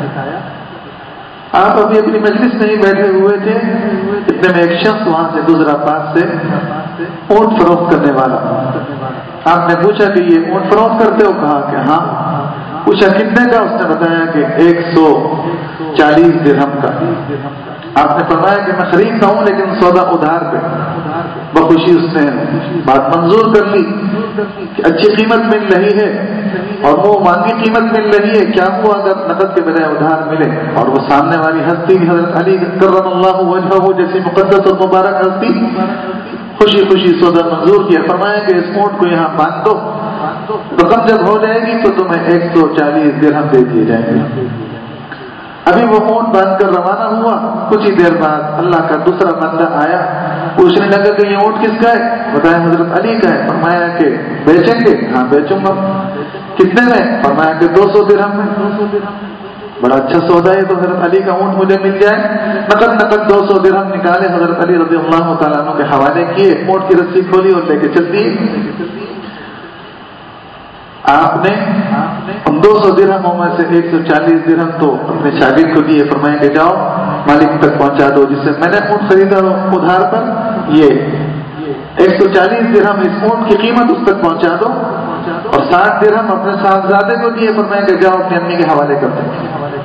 آپ ابھی اپنی مجلس میں ہی بیٹھے ہوئے تھے، اتنے میں ایک شخص وہاں سے گزرا پاس سے، اونٹ فروخت کرنے والا. آپ نے پوچھا کہ یہ اونٹ فروخت کرتے ہو؟ کہا کہ ہاں. پوچھا کتنے کا؟ اس نے بتایا کہ ایک سو چالیس درہم کا. آپ نے فرمایا کہ میں خریدتا ہوں لیکن سودا ادھار پہ. بخوشی اس نے بات منظور کر لی کہ اچھی قیمت مل رہی ہے اور وہ مانگی قیمت مل رہی ہے، کیا ہوا اگر نقد کے بجائے ادھار ملے؟ اور وہ سامنے والی ہستی بھی حضرت علی کرم اللہ وجہہ جیسی مقدس اور مبارک ہستی خوشی خوشی سودا منظور کیا. فرمایا کہ اس اونٹ کو یہاں باندھ دو، رقم جب ہو جائے گی تو تمہیں ایک سو چالیس درہم دے دیے جائیں گے. ابھی وہ اونٹ باندھ کر روانہ ہوا، کچھ ہی دیر بعد اللہ کا دوسرا بندہ آیا، پوچھنے لگا کہ یہ اونٹ کس کا ہے؟ بتایا حضرت علی کا ہے. فرمایا کہ بیچیں گے؟ ہاں بیچوں گا. کتنے میں؟ فرمایا کہ دو سو درہم میں. بڑا اچھا سودا ہے، تو حضرت علی کا اونٹ مجھے مل جائے. نقد نقد دو سو درہم نکالے، حضرت علی رضی اللہ تعالیٰ عنہ کے حوالے کیے، اونٹ کی رسی کھولی اور لے کے چل دیے. آپ نے ان دو سو درہموں میں سے ایک سو چالیس درہم تو اپنے شاگرد کو دیے، فرمائیں کہ جاؤ مالک تک پہنچا دو جس سے میں نے اونٹ خریدا ادھار پر، یہ ایک سو چالیس درہم اس اونٹ کی قیمت اس تک پہنچا دو، اور ساٹھ درہم اپنے صاحبزادے کو دیے، فرمائیں کہ جاؤ اپنی امی کے حوالے کر دو۔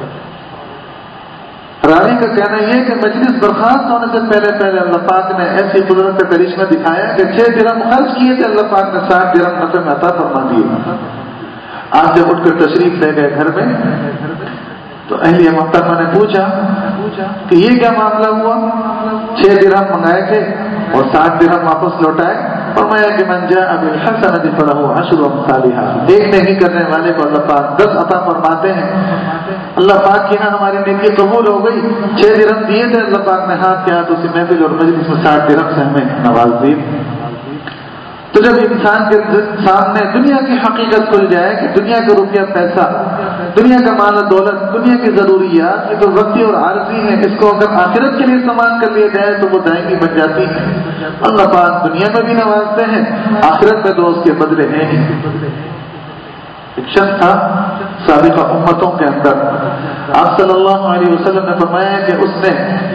راوی کا کہنا یہ کہ مجلس برخاست ہونے سے پہلے پہلے اللہ پاک نے ایسی قدرت کا کرشمہ دکھایا کہ چھ درہم خرچ کیے تھے، اللہ پاک نے ساٹھ درہم نفع میں عطا فرما دیے۔ آپ جب اٹھ کر تشریف لے گئے گھر میں تو اہلیہ محترمہ نے پوچھا کہ یہ کیا معاملہ ہوا، چھ درہم منگائے تھے اور ساٹھ درہم واپس لوٹائے؟ فرمایا کہ من جاء بالحسنۃ فلہ عشر امثالھا، ایک نیکی کرنے والے کو اللہ پاک دس عطا فرماتے ہیں۔ اللہ پاک کے یہاں ہماری نیکی قبول ہو گئی، چھ درہم دیے تھے، اللہ پاک نے ہاتھ کے ہاتھ اسی محفل اور مجلس میں ساٹھ درہم سے ہمیں نواز دی۔ تو جب انسان کے سامنے دنیا کی حقیقت کھل جائے کہ دنیا کا روپیہ پیسہ، دنیا کا مال و دولت، دنیا کی ضروریات یہ تو وقتی اور عارضی ہیں، اس کو اگر آخرت کے لیے استعمال کر لیا جائے تو وہ دائمی بن جاتی ہے۔ اللہ پاک دنیا میں بھی نوازتے ہیں، آخرت میں تو اس کے بدلے ہیں ہی۔ ایک شخص تھا سابقہ امتوں کے اندر، آپ صلی اللہ علیہ وسلم نے فرمایا کہ اس نے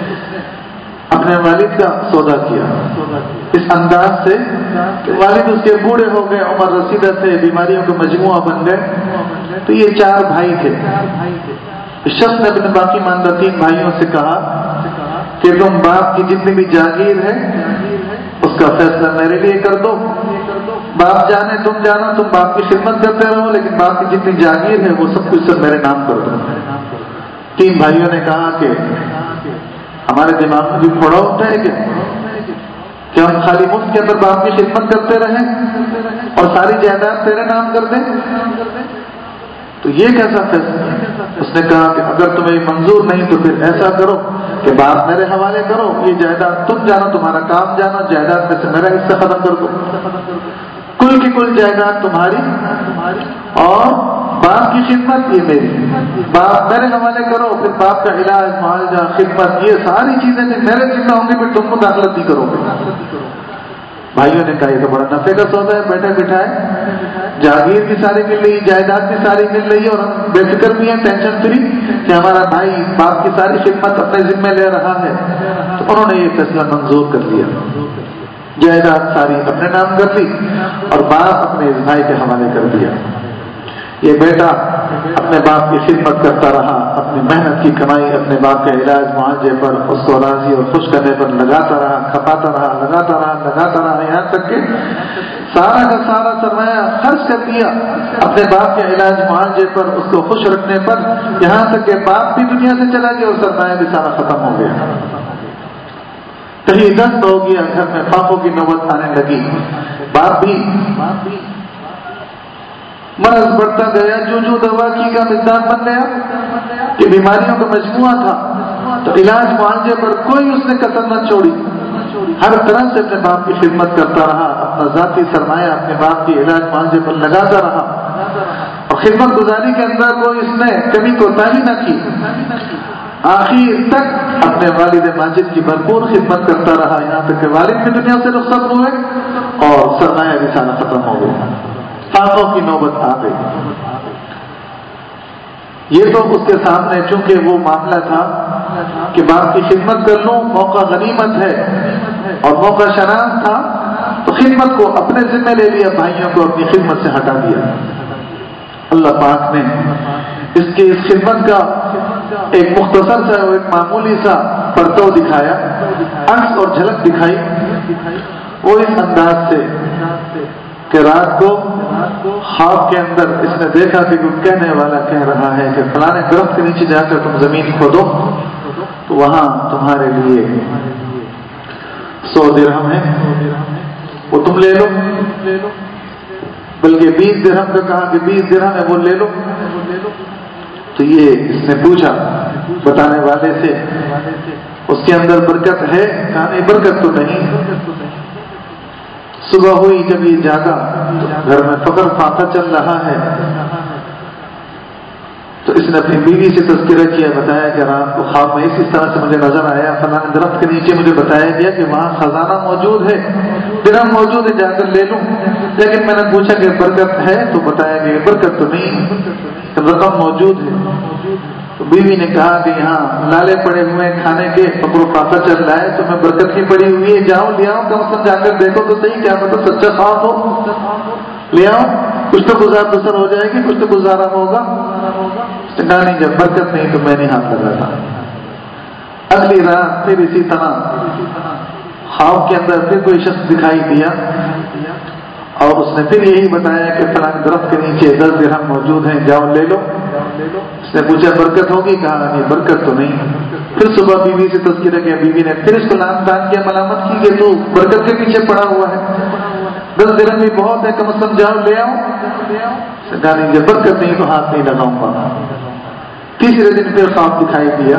اپنے والد کا سودا کیا اس انداز سے کہ والد اس کے بوڑھے ہو گئے، عمر رسیدہ تھے، بیماریوں کا مجموعہ بن گئے، تو یہ چار بھائی تھے۔ اس شخص نے اپنے باقی ماندہ تین بھائیوں سے کہا کہ تم باپ کی جتنی بھی جاگیر ہے اس کا فیصلہ میرے لیے کر دو، باپ جانے تم جانا، تم باپ کی خدمت کرتے رہو، لیکن باپ کی جتنی جاگیر ہے وہ سب کچھ سب میرے نام کر دو۔ تین بھائیوں نے کہا کہ ہمارے دماغ میں بھی پھوڑا ہوتا ہے کیا کہ ہم خالی مفت کے اندر باپ کی خدمت کرتے رہیں اور ساری جائیداد تیرے نام کر دیں؟ تو یہ کیسا فیصلہ؟ اس نے کہا کہ اگر تمہیں منظور نہیں تو پھر ایسا کرو کہ باپ میرے حوالے کرو، یہ جائیداد تم جانو، تمہارا کام جانو، جائیداد میں سے میرا حصہ ختم کر دو، کل کی کل جائیداد تمہاری اور باپ کی خدمت یہ میری، باپ میرے حوالے کرو، پھر باپ کا علاج معالجہ خدمت یہ ساری چیزیں میرے ذمہ ہوں گی، پھر تم کو دخلت نہیں کرو گے۔ بھائیوں نے کہا یہ تو بڑا نفع کا سودا ہے، بیٹھے بٹھائے جاگیر بھی ساری مل رہی، جائیداد بھی ساری مل رہی ہے اور ہم بے فکر بھی ہیں، ٹینشن فری کہ ہمارا بھائی باپ کی ساری خدمت اپنے ذمہ لے رہا ہے۔ تو انہوں نے یہ فیصلہ منظور کر لیا، جائیداد ساری اپنے نام کر لی اور باپ اپنے اس بھائی کے حوالے کر دیا۔ یہ بیٹا اپنے باپ کی خدمت کرتا رہا، اپنی محنت کی کمائی اپنے باپ کے علاج معالجے پر، اس کو راضی اور خوش کرنے پر لگاتا رہا، کھپاتا رہا، لگاتا رہا لگاتا رہا یہاں تک کہ سارا کا سارا سرمایہ خرچ کر دیا اپنے باپ کے علاج معالجے پر، اس کو خوش رکھنے پر، یہاں تک کہ باپ بھی دنیا سے چلا گیا اور سرمایہ بھی سارا ختم ہو گیا۔ کہیں دست ہو گیا، گھر میں فاقوں کی نوبت آنے لگی، باپ بھی مرض بڑھتا گیا، جو جو دوا کی کا مقدار بن گیا کہ بیماریوں کا مجموعہ تھا، تو علاج معالجے پر کوئی اس نے کسر نہ چھوڑی، ہر طرح سے اپنے باپ کی خدمت کرتا رہا، اپنا ذاتی سرمایہ اپنے باپ کی علاج معالجے پر لگاتا رہا اور خدمت گزاری کے اندر کوئی اس نے کبھی کوتاہی نہ کی، آخر تک اپنے والد ماجد کی بھرپور خدمت کرتا رہا، یہاں تک کہ والد بھی دنیا سے رخصت ہوئے اور سرمایہ بھی سارا ختم ہو گیا، فاقوں کی نوبت آ گئی۔ یہ تو اس کے سامنے چونکہ وہ معاملہ تھا کہ باپ کی خدمت کر لوں، موقع غنیمت ہے اور موقع شناس تھا، تو خدمت کو اپنے ذمہ لے لیا، بھائیوں کو اپنی خدمت سے ہٹا دیا۔ اللہ پاک نے اس کی اس خدمت کا ایک مختصر سا اور ایک معمولی سا پرتو دکھایا، عکس اور جھلک دکھائی، وہ اس انداز سے کہ رات کو خواب کے اندر اس نے دیکھا کہ کوئی کہنے والا کہہ رہا ہے کہ فلانے درخت کے نیچے جا کر تم زمین کھودو تو وہاں تمہارے لیے سو درہم ہے، وہ تم لے لو، بلکہ بیس درہم کا کہا کہ بیس درہم ہے وہ لے لو۔ تو یہ اس نے پوچھا بتانے والے سے اس کے اندر برکت ہے؟ کہا نہیں برکت تو نہیں۔ صبح ہوئی جب یہ جاگا تو گھر میں فقر فاقہ چل رہا ہے، تو اس نے اپنی بیوی سے تذکرہ کیا، بتایا کہ رات کو خواب میں اسی طرح سے مجھے نظر آیا، فلاں درخت کے نیچے مجھے بتایا گیا کہ وہاں خزانہ موجود ہے، درہم موجود ہے، جا کر لے لوں، لیکن میں نے پوچھا کہ برکت ہے تو بتایا کہ برکت تو نہیں، کہ رقم موجود ہے. تو بیوی نے کہا کہ یہاں لالے پڑے ہوئے کھانے کے، فقر و فاقہ چل رہا ہے، تو میں برکت کی پڑی ہوئی ہے، جاؤ لے آؤ، کم سے کم جا کر دیکھو تو صحیح، کیا مطلب سچا خواہ ہو، لے آؤ، کچھ تو گزار بسر ہو جائے گی، کچھ تو گزارا ہوگا. کہا نہیں، جب برکت نہیں تو میں نہیں ہاتھ لگاتا. اگلی رات پھر اسی طرح خواب کے اندر پھر کوئی شخص دکھائی دیا اور اس نے پھر یہی بتایا کہ فلاں درخت کے نیچے دس درہم موجود ہیں، جاؤ لے لو. اس نے پوچھا برکت ہوگی؟ کہا نہیں برکت تو نہیں. پھر صبح بیوی سے تذکرہ کیا، بیوی نے پھر اس کو لان تان کیا، ملامت کی کہ تو برکت کے پیچھے پڑا ہوا ہے، دس درہم بھی بہت ہے، کم از کم جاؤ لے آؤ. کہا نہیں، جب برکت نہیں تو ہاتھ نہیں لگاؤں گا. تیسرے دن پھر خواب دکھائی دیا.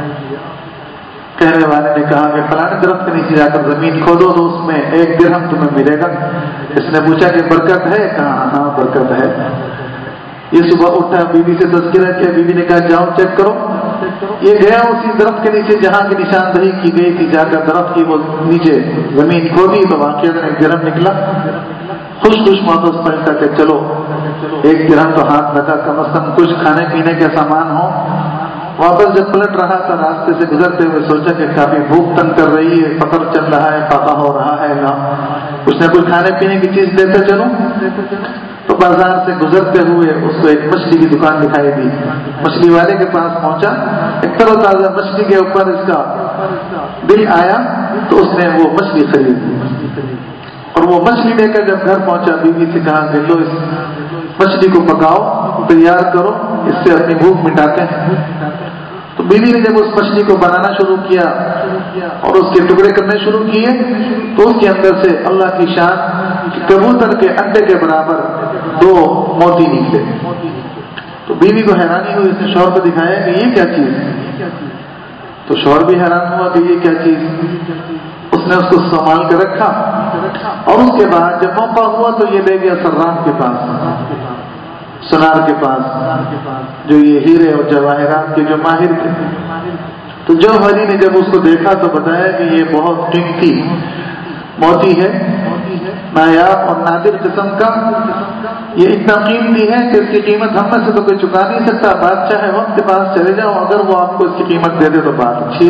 کہنے والے نے کہا کہ فلاں درخت کے نیچے جا کر زمین کھودو تو اس میں ایک درہم تمہیں ملے گا. اس نے پوچھا کہ برکت ہے؟ کہا ہاں برکت ہے. یہ صبح اٹھا، بیوی سے تذکرہ کیا، بیوی نے کہا جاؤ چیک کرو. یہ گیا اسی درخت کے نیچے جہاں کی نشاندہی کی گئی تھی، جا کر درخت کی وہ نیچے زمین کھودی تو واقعہ ایک درہم نکلا. خوش خوش واپس پلٹا کہ چلو ایک درہم تو ہاتھ لگا، کم از کم کچھ کھانے پینے کے سامان ہو. واپس جب پلٹ رہا تھا راستے سے گزرتے ہوئے سوچا کہ کافی بھوک تنگ کر رہی ہے، فقر چل رہا ہے، فاقہ ہو رہا ہے، نہ کچھ نہ کچھ کھانے پینے کی چیز دیتے چلوں. تو بازار سے گزرتے ہوئے اس کو ایک مچھلی کی دکان دکھائی دی. مچھلی والے کے پاس پہنچا، ایک تر و تازہ مچھلی کے اوپر اس کا دل آیا تو اس نے وہ مچھلی خرید لی. اور وہ مچھلی لے کر جب گھر پہنچا، بیوی سے کہا کہ لو اس مچھلی کو پکاؤ، تیار کرو، اس سے اپنی بھوک مٹاتے ہیں. تو بیوی نے جب اس مچھلی کو بنانا شروع کیا اور اس کے ٹکڑے کرنے شروع کیے تو اس کے اندر سے اللہ کی شان کبوتر کے انڈے کے برابر دو موتی نکلے. تو بیوی کو حیرانی ہوئی، اس نے شوہر کو دکھایا کہ یہ کیا چیز ہے. تو شوہر بھی حیران ہوا کہ یہ کیا چیز. اس نے اس کو سنبھال کے رکھا اور اس کے بعد جب موقع ہوا تو یہ لے گیا صراف کے پاس، سنار کے پاس، جو یہ ہیرے اور جواہرات کے جو ماہر تھے. تو جوہری نے جب اس کو دیکھا تو بتایا کہ یہ بہت قیمتی موتی ہے، نایاب اور نادر قسم کا. یہ اتنا قیمتی ہے کہ اس کی قیمت ہم میں سے تو کوئی چکا نہیں سکتا. بادشاہ وقت کے پاس چلے جاؤ، اگر وہ آپ کو اس کی قیمت دے دے تو بات اچھی.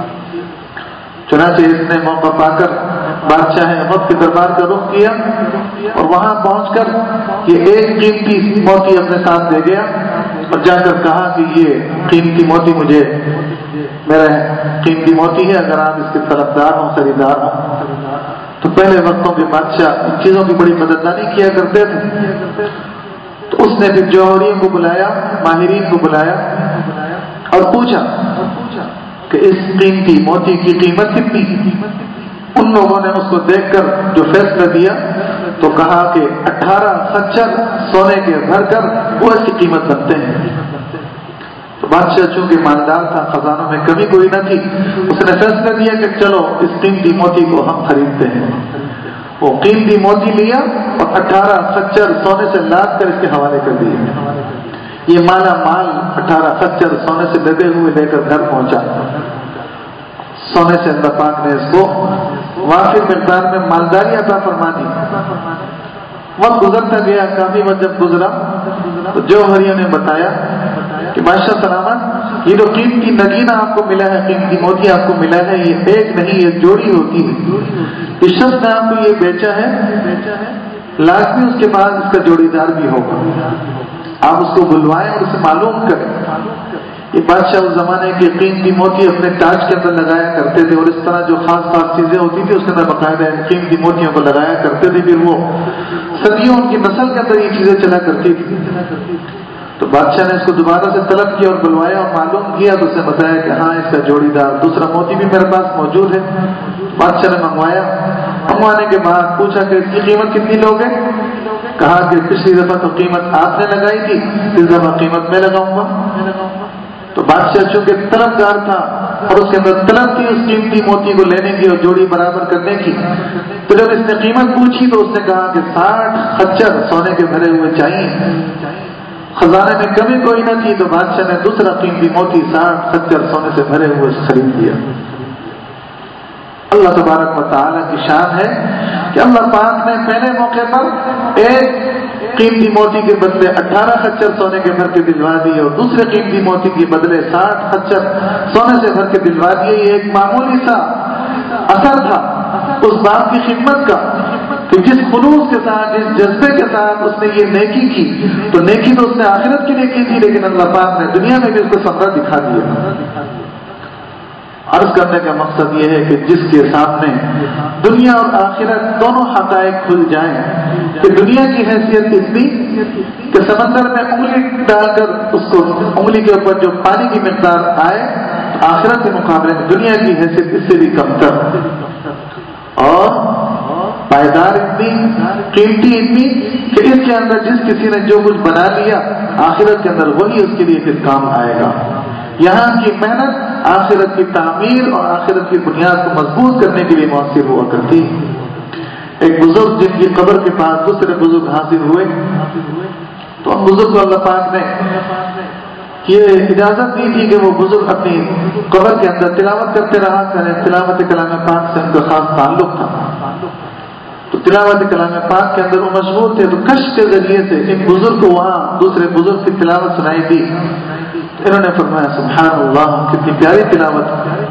چنانچہ اس نے موقع پا کر بادشاہ وقت کے دربار کا رخ کیا اور وہاں پہنچ کر یہ ایک قیمتی موتی اپنے ساتھ لے گیا اور جا کر کہا کہ یہ قیمتی موتی مجھے، میرا قیمتی موتی ہے، اگر آپ اس کے طرفدار ہوں، خریدار ہوں. تو پہلے وقتوں کے بادشاہ ان چیزوں کی بڑی قدردانی کیا کرتے تھے. تو اس نے پھر جوہریوں کو بلایا، ماہرین کو بلایا اور پوچھا کہ اس قیمتی موتی کی قیمت کتنی. ان لوگوں نے اس کو دیکھ کر جو فیصلہ دیا تو کہا کہ اٹھارہ خچر سونے کے بھر کر وہ اس کی قیمت بنتے ہیں. تو بادشاہ چونکہ مالدار تھا، خزانوں میں کمی کوئی نہ تھی، اس نے فیصلہ دیا کہ چلو اس قیمتی موتی کو ہم خریدتے ہیں. وہ قیمتی موتی لیا اور اٹھارہ خچر سونے سے لاد کر اس کے حوالے کر دیے. یہ مالا مال اٹھارہ خچر سونے سے لدے ہوئے لے کر گھر پہنچا. سونے سے اللہ پاک نے اس کو واقعی مقدار میں مالداری عطا فرما دی. وقت گزرتا گیا، کافی وقت جب گزرا تو جوہریوں نے بتایا کہ بادشاہ سلامت، یہ جو قیمتی نگینہ آپ کو ملا ہے، قیمتی موتی آپ کو ملا ہے، یہ ایک نہیں، یہ جوڑی ہوتی ہے. اس شخص نے آپ کو یہ بیچا ہے، لازمی اس کے بعد اس کا جوڑی دار بھی ہوگا. آپ اس کو بلوائیں اور اسے معلوم کریں. یہ بادشاہ اس زمانے کے قیمتی موتی اپنے تاج کے اندر لگایا کرتے تھے اور اس طرح جو خاص خاص چیزیں ہوتی تھی اس کے اندر باقاعدہ قیمتی موتیوں کو لگایا کرتے تھے. پھر وہ صدیوں ان کی نسل کے اندر یہ چیزیں چلا کرتی تھی. تو بادشاہ نے اس کو دوبارہ سے طلب کیا اور بلوایا اور معلوم کیا تو اس نے بتایا کہ ہاں اس کا جوڑی دار دوسرا موتی بھی میرے پاس موجود ہے. بادشاہ نے منگوایا. منگوانے کے بعد پوچھا کہ اس کی قیمت کتنی لوگے. کہا کہ پچھلی دفعہ تو قیمت آپ نے لگائی تھی، اس دفعہ قیمت میں لگاؤں گا. تو بادشاہ چونکہ طلبگار تھا اور اس کے اندر طلب تھی اس قیمتی موتی کو لینے کی اور جوڑی برابر کرنے کی، تو جب اس نے قیمت پوچھی تو اس نے کہا کہ ساٹھ خچر سونے کے بھرے ہوئے چاہیے. خزانے میں کمی کوئی نہ تھی تو بادشاہ نے دوسرا قیمتی موتی ساٹھ خچر سونے سے بھرے ہوئے خرید لیا. اللہ تبارک و تعالیٰ کی شان ہے کہ اللہ پاک نے پہلے موقع پر ایک قیمتی موتی کے بدلے اٹھارہ خچر سونے کے بھر کے دلوا دیے اور دوسرے قیمتی موتی کے بدلے ساٹھ خچر سونے سے بھر کے دلوا دیے. یہ ایک معمولی سا اثر تھا اس باپ کی خدمت کا کہ جس خلوص کے ساتھ جس جذبے کے ساتھ اس نے یہ نیکی کی. تو نیکی تو اس نے آخرت کے لیے کی تھی لیکن اللہ پاک نے دنیا میں بھی اس کو ثمرہ دکھا دیا. عرض کرنے کا مقصد یہ ہے کہ جس کے سامنے دنیا اور آخرت دونوں حقائق کھل جائیں کہ دنیا کی حیثیت اتنی کہ سمندر میں انگلی ڈال کر اس کو انگلی کے اوپر جو پانی کی مقدار آئے آخرت کے مقابلے میں دنیا کی حیثیت اس سے بھی کم تر اور پائیدار اتنی قیمتی اتنی کہ اس کے اندر جس کسی نے جو کچھ بنا لیا آخرت کے اندر وہی اس کے لیے پھر کام آئے گا. یہاں کی محنت آخرت کی تعمیر اور آخرت کی بنیاد کو مضبوط کرنے کے لیے مؤثر ہوا کرتی. ایک بزرگ جن کی قبر کے پاس دوسرے بزرگ حاضر ہوئے تو ان بزرگ کو اللہ پاک نے یہ اجازت دی تھی کہ وہ بزرگ اپنی قبر کے اندر تلاوت کرتے رہا کریں. تلاوت کلام پاک سے ان کا خاص تعلق تھا تو تلاوت کلام پاک کے اندر وہ مشغول تھے. تو کشف کے ذریعے سے ایک بزرگ کو وہاں دوسرے بزرگ کی تلاوت سنائی دی. انہوں نے فرمایا سبحان اللہ کتنی پیاری تلاوت.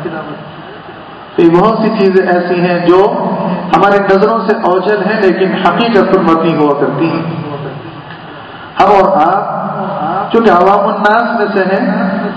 تو بہت سی چیزیں ایسی ہیں جو ہماری نظروں سے اوجھل ہیں لیکن حقیقت پر مبنی ہوا کرتی ہیں. ہم اور آپ چونکہ عوام الناس میں سے ہیں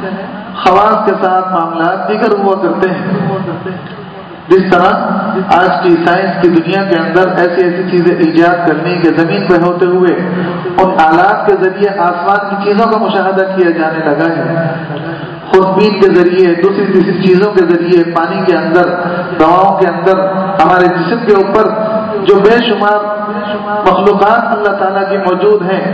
خواص کے ساتھ معاملات دیگر ہوا کرتے ہیں. جس طرح آج کی سائنس کی دنیا کے اندر ایسی ایسی چیزیں ایجاد کرنے کے زمین پہ ہوتے ہوئے ان آلات کے ذریعے آسمان کی چیزوں کا مشاہدہ کیا جانے لگا ہے. خوربین کے ذریعے دوسری تیسری چیزوں کے ذریعے پانی کے اندر دواؤں کے اندر ہمارے جسم کے اوپر جو بے شمار مخلوقات اللہ تعالیٰ کی موجود ہیں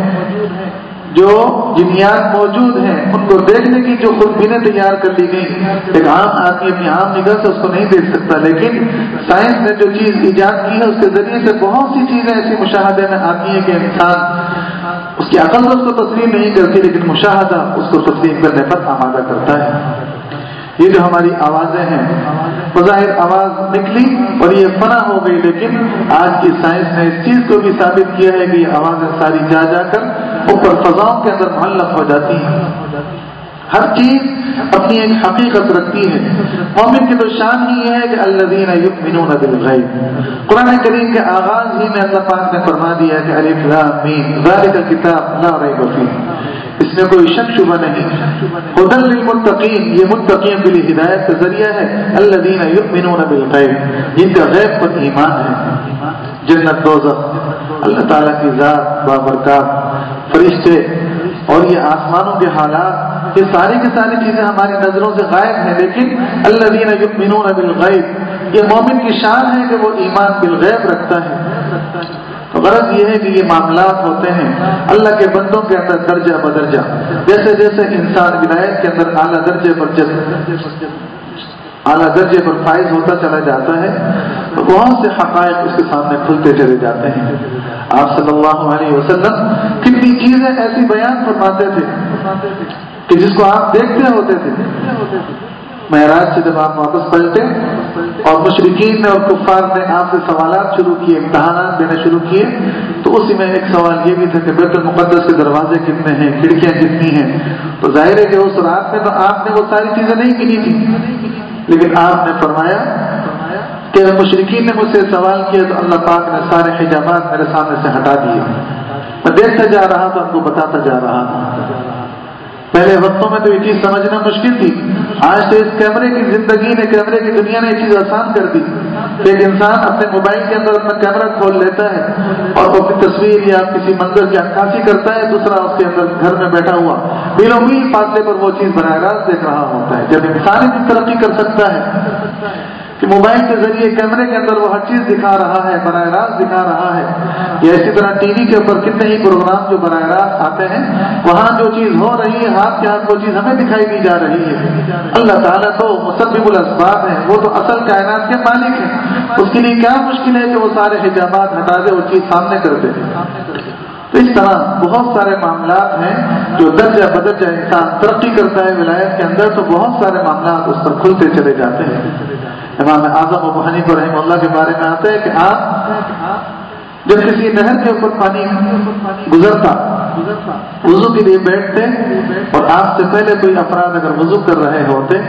جو جنیات موجود ہیں ان کو دیکھنے کی جو خوربینیں تیار کر لی گئی ایک عام آدمی اپنی عام نگاہ سے اس کو نہیں دیکھ سکتا. لیکن سائنس نے جو چیز ایجاد کی ہے اس کے ذریعے سے بہت سی چیزیں ایسی مشاہدے میں آتی ہیں کہ انسان اس کی عقل تو اس کو تسلیم نہیں کرتی لیکن مشاہدہ اس کو تسلیم کرنے پر آمادہ کرتا ہے. یہ جو ہماری آوازیں ہیں بظاہر آواز نکلی اور یہ فنا ہو گئی لیکن آج کی سائنس نے اس چیز کو بھی ثابت کیا ہے کہ یہ آوازیں ساری جا جا کر اوپر فضاؤں کے اندر معلق ہو جاتی ہیں. ہر چیز اپنی ایک حقیقت رکھتی ہے. مومن کی تو شان ہی یہ ہے کہ الذین یؤمنون بالغیب. قرآن کریم کے آغاز ہی میں اللہ پاک نے فرما دیا ہے کہ الف لام میم ذالک الکتاب لا ریب فیہ. اس میں کوئی شک شبہ نہیں. ھدی للمتقین یہ متقین کے لیے ہدایت کا ذریعہ ہے. الذین یؤمنون بالغیب جن کا غیب پر ایمان ہے. جنت دوزخ اللہ تعالیٰ کی ذات بابرکات فرشتے اور یہ آسمانوں کے حالات یہ ساری کی ساری چیزیں ہماری نظروں سے غائب ہیں لیکن الذین یؤمنون بالغیب یہ مومن کی شان ہے کہ وہ ایمان بالغیب رکھتا ہے. تو غرض یہ ہے کہ یہ معاملات ہوتے ہیں اللہ کے بندوں کے اندر درجہ بدرجہ جیسے جیسے انسان ولایت کے اندر اعلیٰ درجے پر جب اعلیٰ درجے پر فائز ہوتا چلا جاتا ہے تو بہت سے حقائق اس کے سامنے کھلتے چلے جاتے ہیں. آپ صلی اللہ علیہ وسلم کتنی چیزیں ایسی بیان فرماتے تھے کہ جس کو آپ دیکھتے ہوتے تھے. معراج سے جب آپ واپس پلٹے اور مشرکین نے اور کفار نے آپ سے سوالات شروع کیے امتحانات دینے شروع کیے تو اسی میں ایک سوال یہ بھی تھا کہ بیت المقدس کے دروازے کتنے ہیں کھڑکیاں کتنی ہیں. تو ظاہر ہے کہ اس رات میں تو آپ نے وہ ساری چیزیں نہیں گنی تھی لیکن آپ نے فرمایا کہ مشرکین نے مجھ سے سوال کیا تو اللہ پاک نے سارے حجابات میرے سامنے سے ہٹا دیے. میں دیکھتا جا رہا تھا آپ کو بتاتا جا رہا تھا. پہلے وقتوں میں تو یہ چیز سمجھنا مشکل تھی. آج تو اس کیمرے کی زندگی نے کیمرے کی دنیا نے یہ چیز آسان کر دی. ایک انسان اپنے موبائل کے اندر اپنا کیمرہ کھول لیتا ہے اور اپنی تصویر یا کسی منظر کی عکاسی کرتا ہے. دوسرا اس کے اندر گھر میں بیٹھا ہوا میلوں میل فاصلے پر وہ چیز براہ راست دیکھ رہا ہوتا ہے. جب انسان اتنی ترقی کر سکتا ہے کہ موبائل کے ذریعے کیمرے کے اندر وہ ہر چیز دکھا رہا ہے براہ راست دکھا رہا ہے یا اسی طرح ٹی وی کے اوپر کتنے ہی پروگرام جو براہ راست آتے ہیں وہاں جو چیز ہو رہی ہے ہاتھ کے ہاتھ وہ چیز ہمیں دکھائی دی جا رہی ہے. اللہ تعالیٰ تو مسبب الاسباب ہے وہ تو اصل کائنات کے مالک ہیں. اس کے لیے کیا مشکل ہے کہ وہ سارے حجابات ہٹا دے اور چیز سامنے کر دے. تو اس طرح بہت سارے معاملات ہیں جو درجہ بدرجہ انسان ترقی کرتا ہے ولایت کے اندر تو بہت سارے معاملات اس پر کھلتے چلے جاتے ہیں. امام اعظم ابو حنیفہ رحمہ اللہ کے بارے میں آتا ہے کہ آپ جب کسی نہر کے اوپر پانی گزرتا وضو کے لیے بیٹھتے اور آپ سے پہلے کوئی افراد اگر وضو کر رہے ہوتے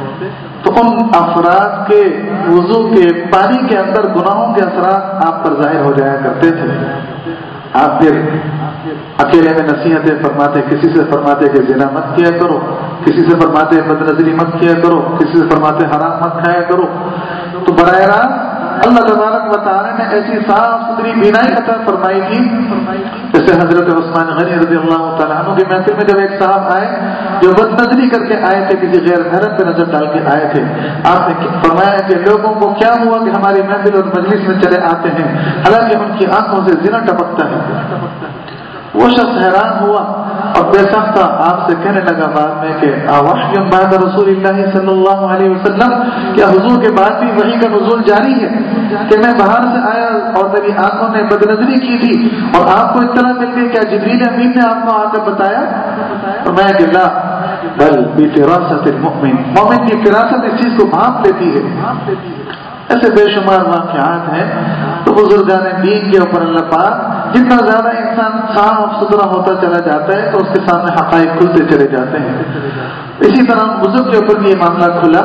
تو ان افراد کے وضو کے پانی کے اندر گناہوں کے اثرات آپ پر ظاہر ہو جایا کرتے تھے. آپ پھر اکیلے میں نصیحتیں فرماتے, کسی سے فرماتے کہ زنا مت کیا کرو, کسی سے فرماتے بد نظری مت کیا کرو, کسی سے فرماتے حرام مت کھایا کرو. تو براہ راست اللہ تبارک و تعالی نے ایسی صاف ستھری بینائی عطا فرمائی تھی. جیسے حضرت عثمان غنی رضی اللہ تعالیٰ عنہ کی محفل میں جب ایک صاحب آئے جو بد نظری کر کے آئے تھے, کسی غیر محرم پہ نظر ڈال کے آئے تھے, آپ نے فرمایا کہ لوگوں کو کیا ہوا کہ ہماری محفل اور مجلس میں چلے آتے ہیں حالانکہ ان کی آنکھوں سے زنا ٹپکتا ہے. وہ شخص حیران ہوا اور بے سختہ آپ سے کہنے لگا بعد میں کہ وحی بعد رسول اللہ صلی اللہ علیہ وسلم, کیا حضور کے بعد بھی وحی کا نزول جاری ہے کہ میں باہر سے آیا اور میری آنکھوں نے بد نظری کی تھی اور آپ کو اطلاع مل گئی, کیا جبریل امین نے آپ کو آ کر بتایا؟ تو میں کہ لا بل بفراست المؤمن, مومن کی فراست اس چیز کو بھانپ لیتی ہے. ایسے بے شمار واقعات ہیں. تو بزرگان دین کے اوپر اللہ پاک جتنا زیادہ انسان صاف ستھرا ہوتا چلا جاتا ہے تو اس کے سامنے حقائق کھلتے چلے جاتے ہیں. اسی طرح بزرگ کے اوپر بھی یہ معاملہ کھلا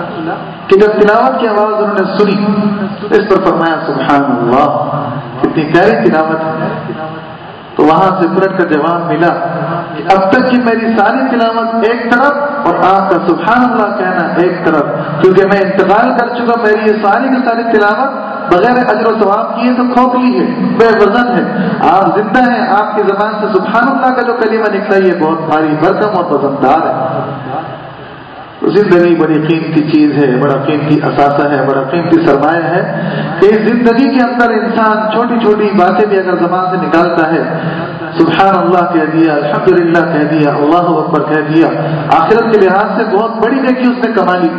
کہ جب تلاوت کی آواز انہوں نے سنی اس پر فرمایا سبحان اللہ, کتنی پیاری تلاوت ہے. تو وہاں سے پلٹ کر جواب ملا اب تک کی میری ساری تلاوت ایک طرف اور آپ کا سبحان اللہ کہنا ایک طرف, کیونکہ میں انتقال کر چکا. میری یہ ساری کی ساری تلاوت بغیر اجر و ثواب کیے تو کھوکھلی ہے, بے وزن ہے. آپ زندہ ہیں, آپ کی زبان سے سبحان اللہ کا جو کلمہ نکلا یہ بہت بھاری بھرکم اور وزندار ہے. زندگی بڑی قیمتی چیز ہے, بڑا قیمتی اثاثہ ہے, بڑا قیمتی سرمایہ ہے کہ اس زندگی کے اندر انسان چھوٹی چھوٹی باتیں بھی اگر زبان سے نکالتا ہے, سبحان اللہ کہہ دیا, الحمدللہ کہہ دیا, اللہ اکبر کہہ دیا, آخرت کے لحاظ سے بہت بڑی نیکی اس نے کما لی.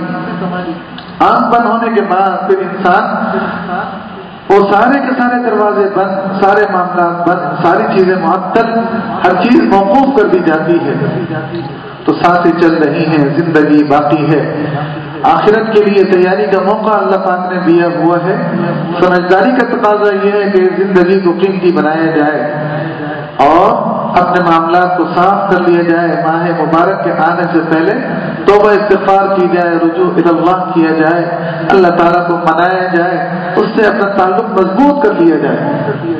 آنکھ بند ہونے کے بعد پھر انسان وہ سارے کے سارے دروازے بند, سارے معاملات بند, ساری چیزیں معطل, ہر چیز موقوف کر دی جاتی ہے. تو سانسیں چل رہی ہیں, زندگی باقی ہے. آخرت کے لیے تیاری کا موقع اللہ پاک نے دیا ہوا ہے. سمجھداری کا تقاضا یہ ہے کہ زندگی کو قیمتی بنایا جائے اور اپنے معاملات کو صاف کر لیا جائے. ماہ مبارک کے آنے سے پہلے توبہ استغفار کی جائے, رجوع الی اللہ کیا جائے, اللہ تعالیٰ کو منایا جائے, اس سے اپنا تعلق مضبوط کر لیا جائے.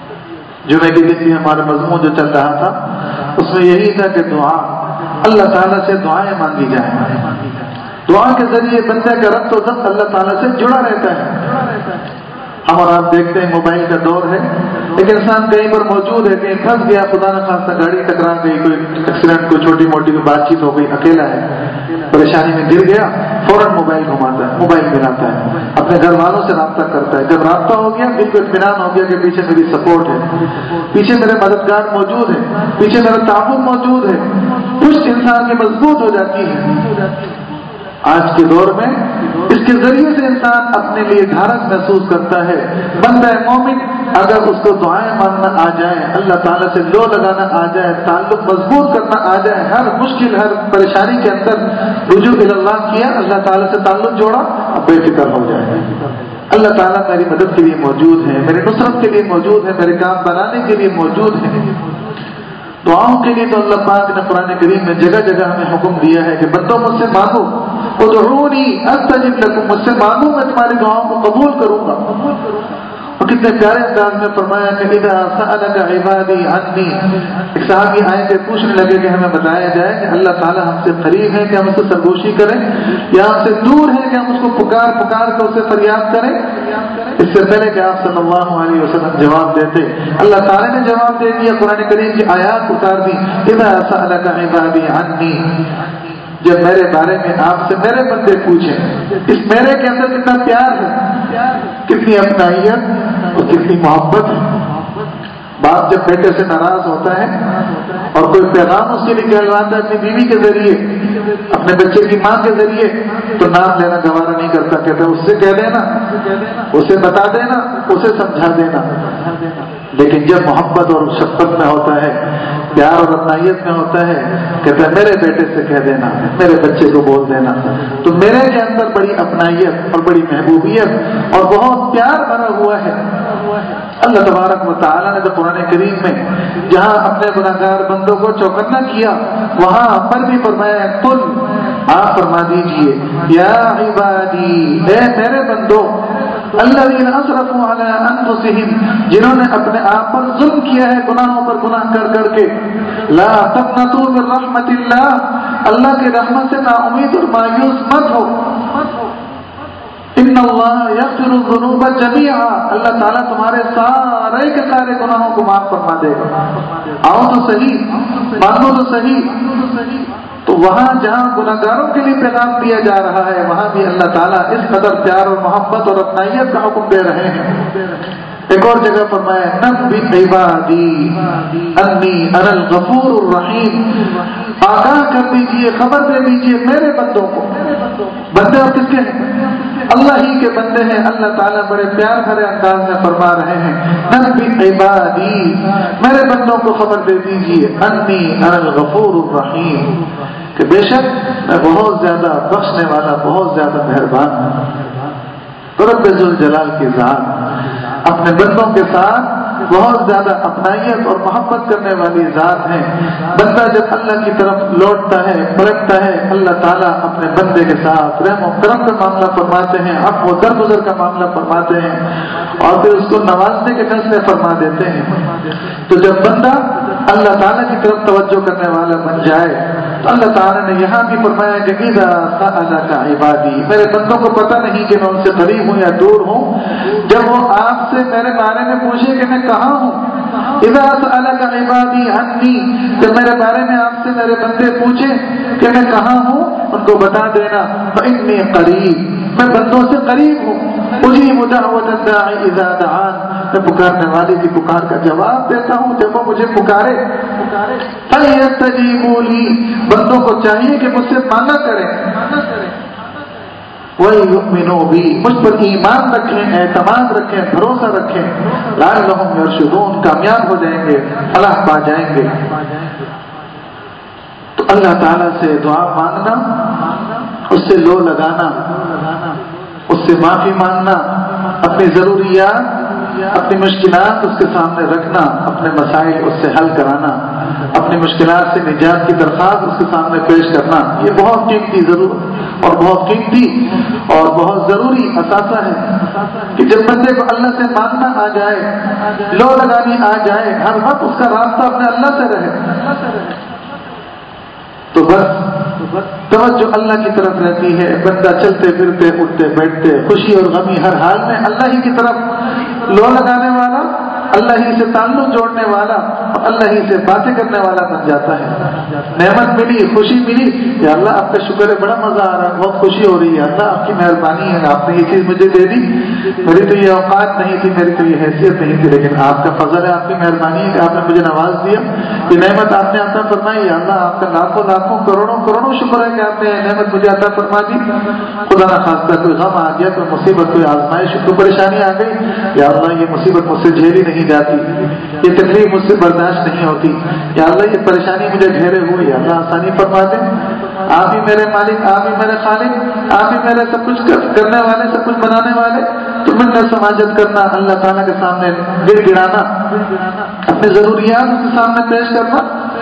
جمعے کے دن بھی ہمارا مضمون جو چل رہا تھا اس میں یہی تھا کہ دعا, اللہ تعالیٰ سے دعائیں مانگی جائیں. دعا کے ذریعے بندے کا ربط و ضبط اللہ تعالیٰ سے جڑا رہتا ہے. ہم اور آپ دیکھتے ہیں موبائل کا دور ہے, ایک انسان کہیں پر موجود ہے, کہیں پھنس گیا, خدا نہ خواستہ گاڑی ٹکرا گئی, کوئی ایکسیڈنٹ, کوئی چھوٹی موٹی کوئی بات چیت ہو گئی, اکیلا ہے, پریشانی میں گر گیا, فوراً موبائل گھماتا ہے, موبائل ملاتا ہے, اپنے گھر والوں سے رابطہ کرتا ہے. جب رابطہ ہو گیا دل کو اطمینان ہو گیا کہ پیچھے میری سپورٹ ہے, پیچھے میرے مددگار موجود ہے, پیچھے میرا تعاون موجود ہے, پشت انسان کی مضبوط ہو جاتی ہے. آج کے دور میں اس کے ذریعے سے انسان اپنے لیے دھارک محسوس کرتا ہے. بندہ مومن اگر اس کو دعائیں مانگنا آ جائے, اللہ تعالیٰ سے لو لگانا آ جائے, تعلق مضبوط کرنا آ جائے, ہر مشکل ہر پریشانی کے اندر رجوع الی اللہ کیا, اللہ تعالیٰ سے تعلق جوڑا, اب بے فکر ہو جائے. اللہ تعالیٰ میری مدد کے لیے موجود ہے, میری نصرت کے لیے موجود ہے, میرے کام بنانے کے لیے موجود ہے. دعاؤں کے لیے تو اللہ پاک نے قرآن کریم میں جگہ جگہ ہمیں حکم دیا ہے کہ بندوں مجھ سے مانگو, ادعونی استجب لکم, مجھ سے مانگو میں تمہاری دعاؤں کو قبول کروں گا. اور کتنے پیارے انداز میں فرمایا کہ اذا سألک عبادی عنی, ایک صحابی آئے کہ پوچھنے لگے کہ ہمیں بتایا جائے کہ اللہ تعالیٰ ہم سے قریب ہے کہ ہم اس سے سرگوشی کریں یا ہم سے دور ہے کہ ہم اس کو پکار پکار کر اسے فریاد کریں. اس سے پہلے کہ آپ صلی اللہ علیہ وسلم جواب دیتے, اللہ تعالیٰ نے جواب دے دیا, قرآن کریم کی آیات اتار دی. اذا سألک عبادی عنی, جب میرے بارے میں آپ سے میرے بندے پوچھیں, اس میرے کے اندر کتنا پیار ہے, کتنی اپنائیت اور کتنی محبت ہے. باپ جب بیٹے سے ناراض ہوتا ہے اور کوئی پیغام اس کے لیے کہلواتا ہے اپنی بیوی کے ذریعے, اپنے بچے کی ماں کے ذریعے, تو نام لینا گوارا نہیں کرتا, کہتا اس سے کہہ دینا, اسے بتا دینا, اسے سمجھا دینا. لیکن جب محبت اور شفقت میں ہوتا ہے, پیار اور اپنائیت میں ہوتا ہے, کہتا ہے میرے بیٹے سے کہہ دینا, میرے بچے کو بول دینا. تو میرے کے اندر بڑی اپنائیت اور بڑی محبوبیت اور بہت پیار بھرا ہوا ہے. اللہ تبارک و تعالیٰ نے تو قرآن کریم میں جہاں اپنے گناہگار بندوں کو چوکنا کیا وہاں پر بھی فرمایا قل آپ فرما دیجئے یا عبادی اے میرے بندو الذین اسرفوا علی انفسہم جنہوں نے اپنے آپ پر ظلم کیا ہے گناہوں پر گناہ کر کر کے لا تقنطوا من رحمت اللہ اللہ کی رحمت سے نا امید اور مایوس مت ہو ان اللہ یغفر الذنوب جميعا اللہ تعالیٰ تمہارے سارے کے سارے گناہوں کو معاف فرما دے گا آؤ تو صحیح مانو تو صحیح تو وہاں جہاں گناہگاروں کے لیے پیغام دیا جا رہا ہے وہاں بھی اللہ تعالیٰ اس قدر پیار اور محبت اور اپنائیت کا حکم دے رہے ہیں ایک اور جگہ فرمایا نبی عبادی انی انا الغفور الرحیم آگاہ کر دیجئے خبر دے دیجئے میرے بندوں کو بندے اور کس کے ہیں اللہ ہی کے بندے ہیں اللہ تعالیٰ بڑے پیار بھرے انداز میں فرما رہے ہیں نبی عبادی میرے بندوں کو خبر دے دیجئے انی انا الغفور الرحیم کہ بے شک میں بہت زیادہ بخشنے والا بہت زیادہ مہربان ہوں رب ذوالجلال کی ذات اپنے بندوں کے ساتھ بہت زیادہ اپنائیت اور محبت کرنے والی ذات ہے بندہ جب اللہ کی طرف لوٹتا ہے پلٹتا ہے اللہ تعالیٰ اپنے بندے کے ساتھ رحم و کرم کا معاملہ فرماتے ہیں اب وہ درگزر کا معاملہ فرماتے ہیں اور پھر اس کو نوازنے کے فیصلے فرما دیتے ہیں تو جب بندہ اللہ تعالیٰ کی طرف توجہ کرنے والا بن جائے تو اللہ تعالیٰ نے یہاں بھی فرمایا کہ اذا سألک عبادی میرے بندوں کو پتہ نہیں کہ میں ان سے قریب ہوں یا دور ہوں جب وہ آپ سے میرے بارے میں پوچھے کہ میں کہاں ہوں اذا سألک عبادی عنی جب میرے بارے میں آپ سے میرے بندے پوچھے کہ میں کہاں ہوں ان کو بتا دینا فإنی قریب میں بندوں سے قریب ہوں اجیب دعوت الداعی اذا دعان میں پکارنے والے کی پکار کا جواب دیتا ہوں جب وہ مجھے پکارے فَلْيَسْتَجِيبُوا لِي بندوں کو چاہیے کہ مجھ سے مانگا کریں وَلْيُؤْمِنُوا بِي مجھ پر ایمان رکھیں اعتماد رکھیں بھروسہ رکھیں لَعَلَّهُمْ يَرْشُدُونَ کامیاب ہو جائیں گے فلاح پا جائیں گے تو اللہ تعالیٰ سے دعا مانگنا اس سے لو لگانا اس سے معافی مانگنا اپنی ضروریات اپنی مشکلات اس کے سامنے رکھنا اپنے مسائل اس سے حل کرانا اپنی مشکلات سے نجات کی درخواست اس کے سامنے پیش کرنا یہ بہت قیمتی ضرورت اور بہت قیمتی اور بہت ضروری اثاثہ ہے کہ جب بندے کو اللہ سے مانگنا آ جائے لو لگانی آ جائے ہر وقت اس کا رابطہ اپنے اللہ سے رہے تو بس توجہ اللہ کی طرف رہتی ہے بندہ چلتے پھرتے اٹھتے بیٹھتے خوشی اور غمی ہر حال میں اللہ ہی کی طرف لو لگانے والا اللہ ہی سے تعلق جوڑنے والا اور اللہ ہی سے باتیں کرنے والا بن جاتا ہے نعمت ملی خوشی ملی یا اللہ آپ کا شکر ہے بڑا مزہ آ رہا ہے بہت خوشی ہو رہی ہے اللہ آپ کی مہربانی ہے آپ نے یہ چیز مجھے دے دی میری تو یہ اوقات نہیں تھی میری تو یہ حیثیت نہیں تھی لیکن آپ کا فضل ہے آپ کی مہربانی ہے کہ آپ نے مجھے نواز دیا یہ نعمت آپ نے عطا فرمائی یا اللہ آپ کا لاکھوں لاکھوں کروڑوں کروڑوں شکر ہے کہ آپ نے نعمت مجھے عطا فرما دی خدا نہ خواستہ کوئی غم آ گیا کوئی مصیبت کوئی آزمائش کوئی پریشانی آ گئی یا اللہ یہ مصیبت مجھ سے جھیلی نہیں جاتی یہ تکلیف مجھ سے برداشت نہیں ہوتی یا اللہ یہ پریشانی مجھے گھیرے ہوئی یا اللہ آسانی فرما دے آپ ہی میرے مالک آپ ہی میرے خالق آپ ہی میرے سب کچھ کرنے والے سب کچھ بنانے والے تو من نے سماجت کرنا اللہ تعالیٰ کے سامنے گر گرانا اپنی ضروریات اس کے سامنے پیش کرنا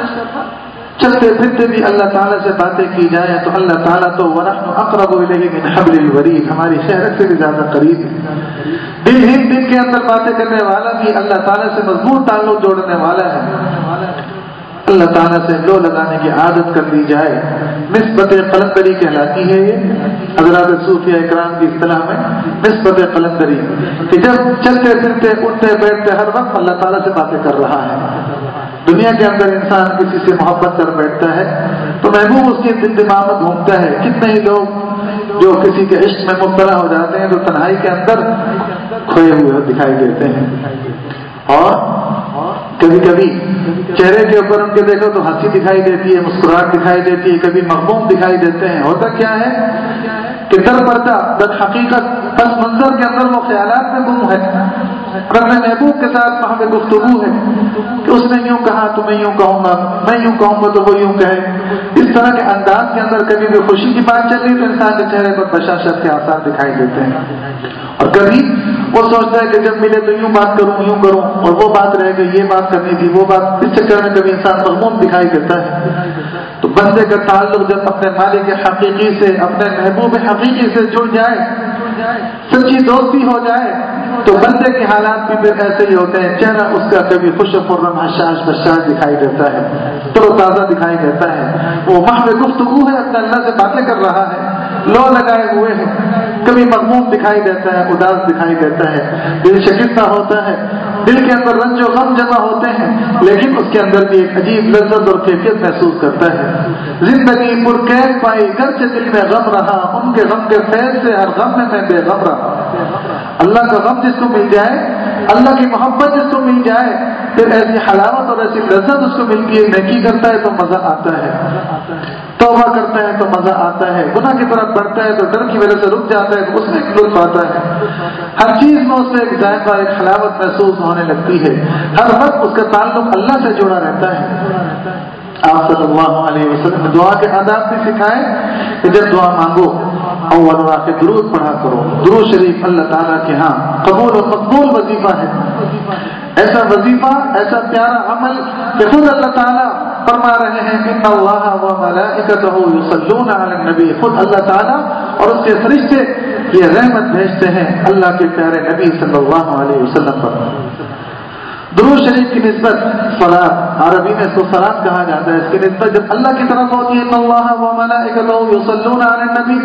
چلتے پھرتے بھی اللہ تعالیٰ سے باتیں کی جائیں تو اللہ تعالیٰ تو وَنَحْنُ أَقْرَبُ إِلَيْهِ مِنْ حَبْلِ الْوَرِيدِ ہماری شہرت سے بھی زیادہ قریب ہے دل ہی دل کے اندر باتیں کرنے والا بھی اللہ تعالیٰ سے مضبوط تعلق جوڑنے والا ہے اللہ تعالیٰ سے لو لگانے کی عادت کر لی جائے نسبت قلندری کہلاتی ہے یہ حضرات صوفیہ اکرام کی اصطلاح میں نسبت قلندری کہ جب چلتے پھرتے اٹھتے بیٹھتے ہر وقت اللہ تعالیٰ سے باتیں کر رہا ہے دنیا کے اندر انسان کسی سے محبت کر بیٹھتا ہے تو محبوب اس کے دل دماغ میں گھومتا ہے کتنے ہی لوگ جو کسی کے عشق میں مبتلا ہو جاتے ہیں تو تنہائی کے اندر کھوئے ہوئے دکھائی دیتے ہیں اور کبھی کبھی چہرے کے اوپر ان کے دیکھو تو ہنسی دکھائی دیتی ہے مسکراہٹ دکھائی دیتی ہے کبھی مغموم دکھائی دیتے ہیں ہوتا کیا ہے کہ در پردہ در حقیقت پس منظر کے اندر وہ خیالات میں گم ہے اگر میں محبوب کے ساتھ وہاں پہ گفتگو ہے کہ اس نے یوں کہا تو میں یوں کہوں گا میں یوں کہوں گا تو وہ یوں کہے اس طرح کے انداز کے اندر کبھی بھی خوشی کی بات چل رہی تو انسان کے چہرے پر بشاشت کے آثار دکھائی دیتے ہیں اور کبھی وہ سوچتا ہے کہ جب ملے تو یوں بات کروں یوں کروں، اور وہ بات رہ گئی، یہ بات کرنی تھی، وہ بات، اس چکر میں کبھی انسان مغموم دکھائی دیتا ہے۔ تو بندے کا تعلق جب اپنے مالک حقیقی سے، اپنے محبوب حقیقی سے جڑ جائے، سچی دوستی ہو جائے، تو بندے کے حالات بھی پھر ایسے ہی ہوتے ہیں، چہرہ اس کا کبھی خوش و خرم حشاش بشاش دکھائی دیتا ہے، تر و تازہ دکھائی دیتا ہے، وہ محو گفتگو ہے، اپنے اللہ سے باتیں کر رہا ہے، لو لگائے ہوئے ہیں، کبھی مغموم دکھائی دیتا ہے، اداس دکھائی دیتا ہے، دل شکستہ ہوتا ہے، دل کے اندر رنج و غم جمع ہوتے ہیں، لیکن اس کے اندر بھی ایک عجیب لذت اور کیفیت محسوس کرتا ہے۔ زندگی پرقید پائی گرچہ دل میں غم رہا، ان کے غم کے فیض سے ہر غم میں میں بے غم رہا۔ اللہ کا غم جس کو مل جائے، اللہ کی محبت جس کو مل جائے، پھر ایسی حلاوت اور ایسی لذت اس کو ملتی ہے، نیکی کرتا ہے تو مزہ آتا ہے، توبہ کرتا ہے تو مزہ آتا ہے، گناہ کی طرف بڑھتا ہے تو ڈر کی وجہ سے رک جاتا ہے تو اس میں ایک لطف آتا ہے، ہر چیز میں اس میں ایک ذائقہ، ایک حلاوت محسوس ہونے لگتی ہے، ہر وقت اس کا تعلق اللہ سے جڑا رہتا ہے۔ آپ صلی اللہ علیہ وسلم نے دعا کے آداب بھی سکھائے کہ جب دعا مانگو اول اور آخر درود پڑھا کرو۔ درود شریف اللہ تعالیٰ کے ہاں قبول و مقبول وظیفہ ہے، ایسا وظیفہ، ایسا پیارا عمل کہ خود اللہ تعالیٰ فرما رہے ہیں ان اللہ و ملائکتہ یصلون علی النبی، خود اللہ تعالیٰ اور اس کے فرشتے یہ رحمت بھیجتے ہیں اللہ کے پیارے نبی صلی اللہ علیہ وسلم پر۔ درود شریف کی نسبت صلاۃ، عربی میں اس کو صلاۃ کہا جاتا ہے، اس کی نسبت جب اللہ کی طرف ہوتی ہے ان اللہ و ملائکتہ یصلون علی النبی،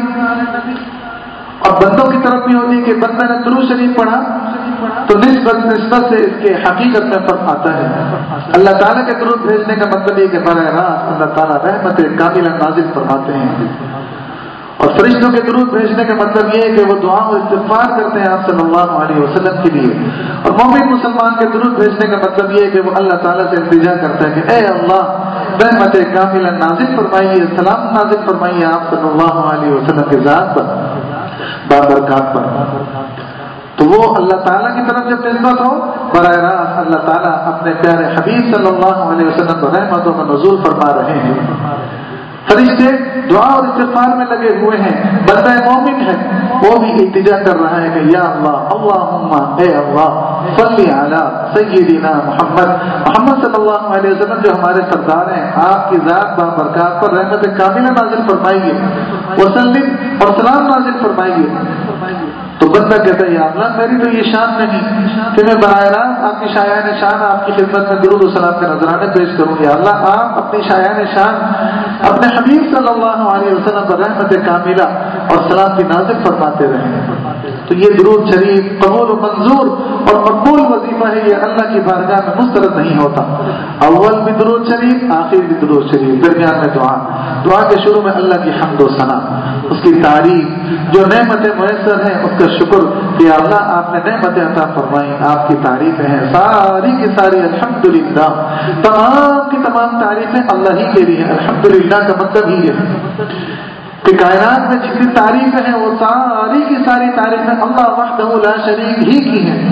اور بندوں کی طرف بھی ہوتی ہے کہ بندہ نے درود شریف پڑھا تو نسبت نسبت سے اس کے حقیقت میں فرق آتا ہے۔ اللہ تعالیٰ کے درود بھیجنے کا مطلب یہ کہ براہ راست اللہ تعالیٰ رحمت کاملہ نازل فرماتے ہیں، اور فرشتوں کے درود بھیجنے کا مطلب یہ ہے کہ وہ دعا و استغفار کرتے ہیں آپ صلی اللہ علیہ وسلم کے لیے، اور مومن مسلمان کے درود بھیجنے کا مطلب یہ ہے کہ وہ اللہ تعالیٰ سے التجا کرتا ہے کہ اے اللہ رحمت کاملہ نازل فرمائیے، سلام نازل فرمائیے آپ صلی اللہ علیہ وسلم کے ذات پر، بابرکات پر۔ تو وہ اللہ تعالیٰ کی طرف جب نسبت ہو، براہ راست اللہ تعالیٰ اپنے پیارے حبیب صلی اللہ علیہ وسلم پر رحمتوں کا نزول فرما رہے ہیں۔ فرشتے دعا اور استغفار میں لگے ہوئے ہیں، بندہ مومن ہے وہ بھی التجا کر رہا ہے کہ یا اللہ اللہم اے اللہ صلی علی سیدنا محمد، محمد صلی اللہ علیہ وسلم جو ہمارے سردار ہیں، آپ کی ذات بابرکات پر رحمت کاملہ نازل فرمائیے، وسلم اور سلام نازل فرمائیے۔ تو بندہ کہتا ہے یا اللہ میری تو یہ شان نہیں کہ میں براہ راست آپ کی شایان شان آپ کی خدمت میں درود و سلام کے نذرانے پیش کروں، یا اللہ آپ اپنی شایان شان اپنے حبیب صلی اللہ علیہ وسلم پر رحمت کاملہ اور سلام کی نازل فرماتے رہیں۔ تو یہ درود شریف قبول و منظور اور مقبول وظیفہ ہے، یہ اللہ کی بارگاہ میں مسترد نہیں ہوتا۔ اول بھی درود شریف، آخر بھی درود شریف، درمیان میں دعا، دعا کے شروع میں اللہ کی حمد و ثنا، اس کی تعریف، جو نعمتیں میسر ہیں اس کا شکر کہ اللہ آپ نے نعمتیں عطا فرمائی، آپ کی تعریفیں ہیں ساری کی ساری الحمدللہ، تمام کی تمام تعریفیں اللہ ہی کے لیے۔ الحمدللہ کا مطلب ہی ہے کہ کائنات میں جتنی تعریفیں ہیں وہ ساری کی ساری تعریفیں اللہ وحدہ لا شریک ہی کی ہیں۔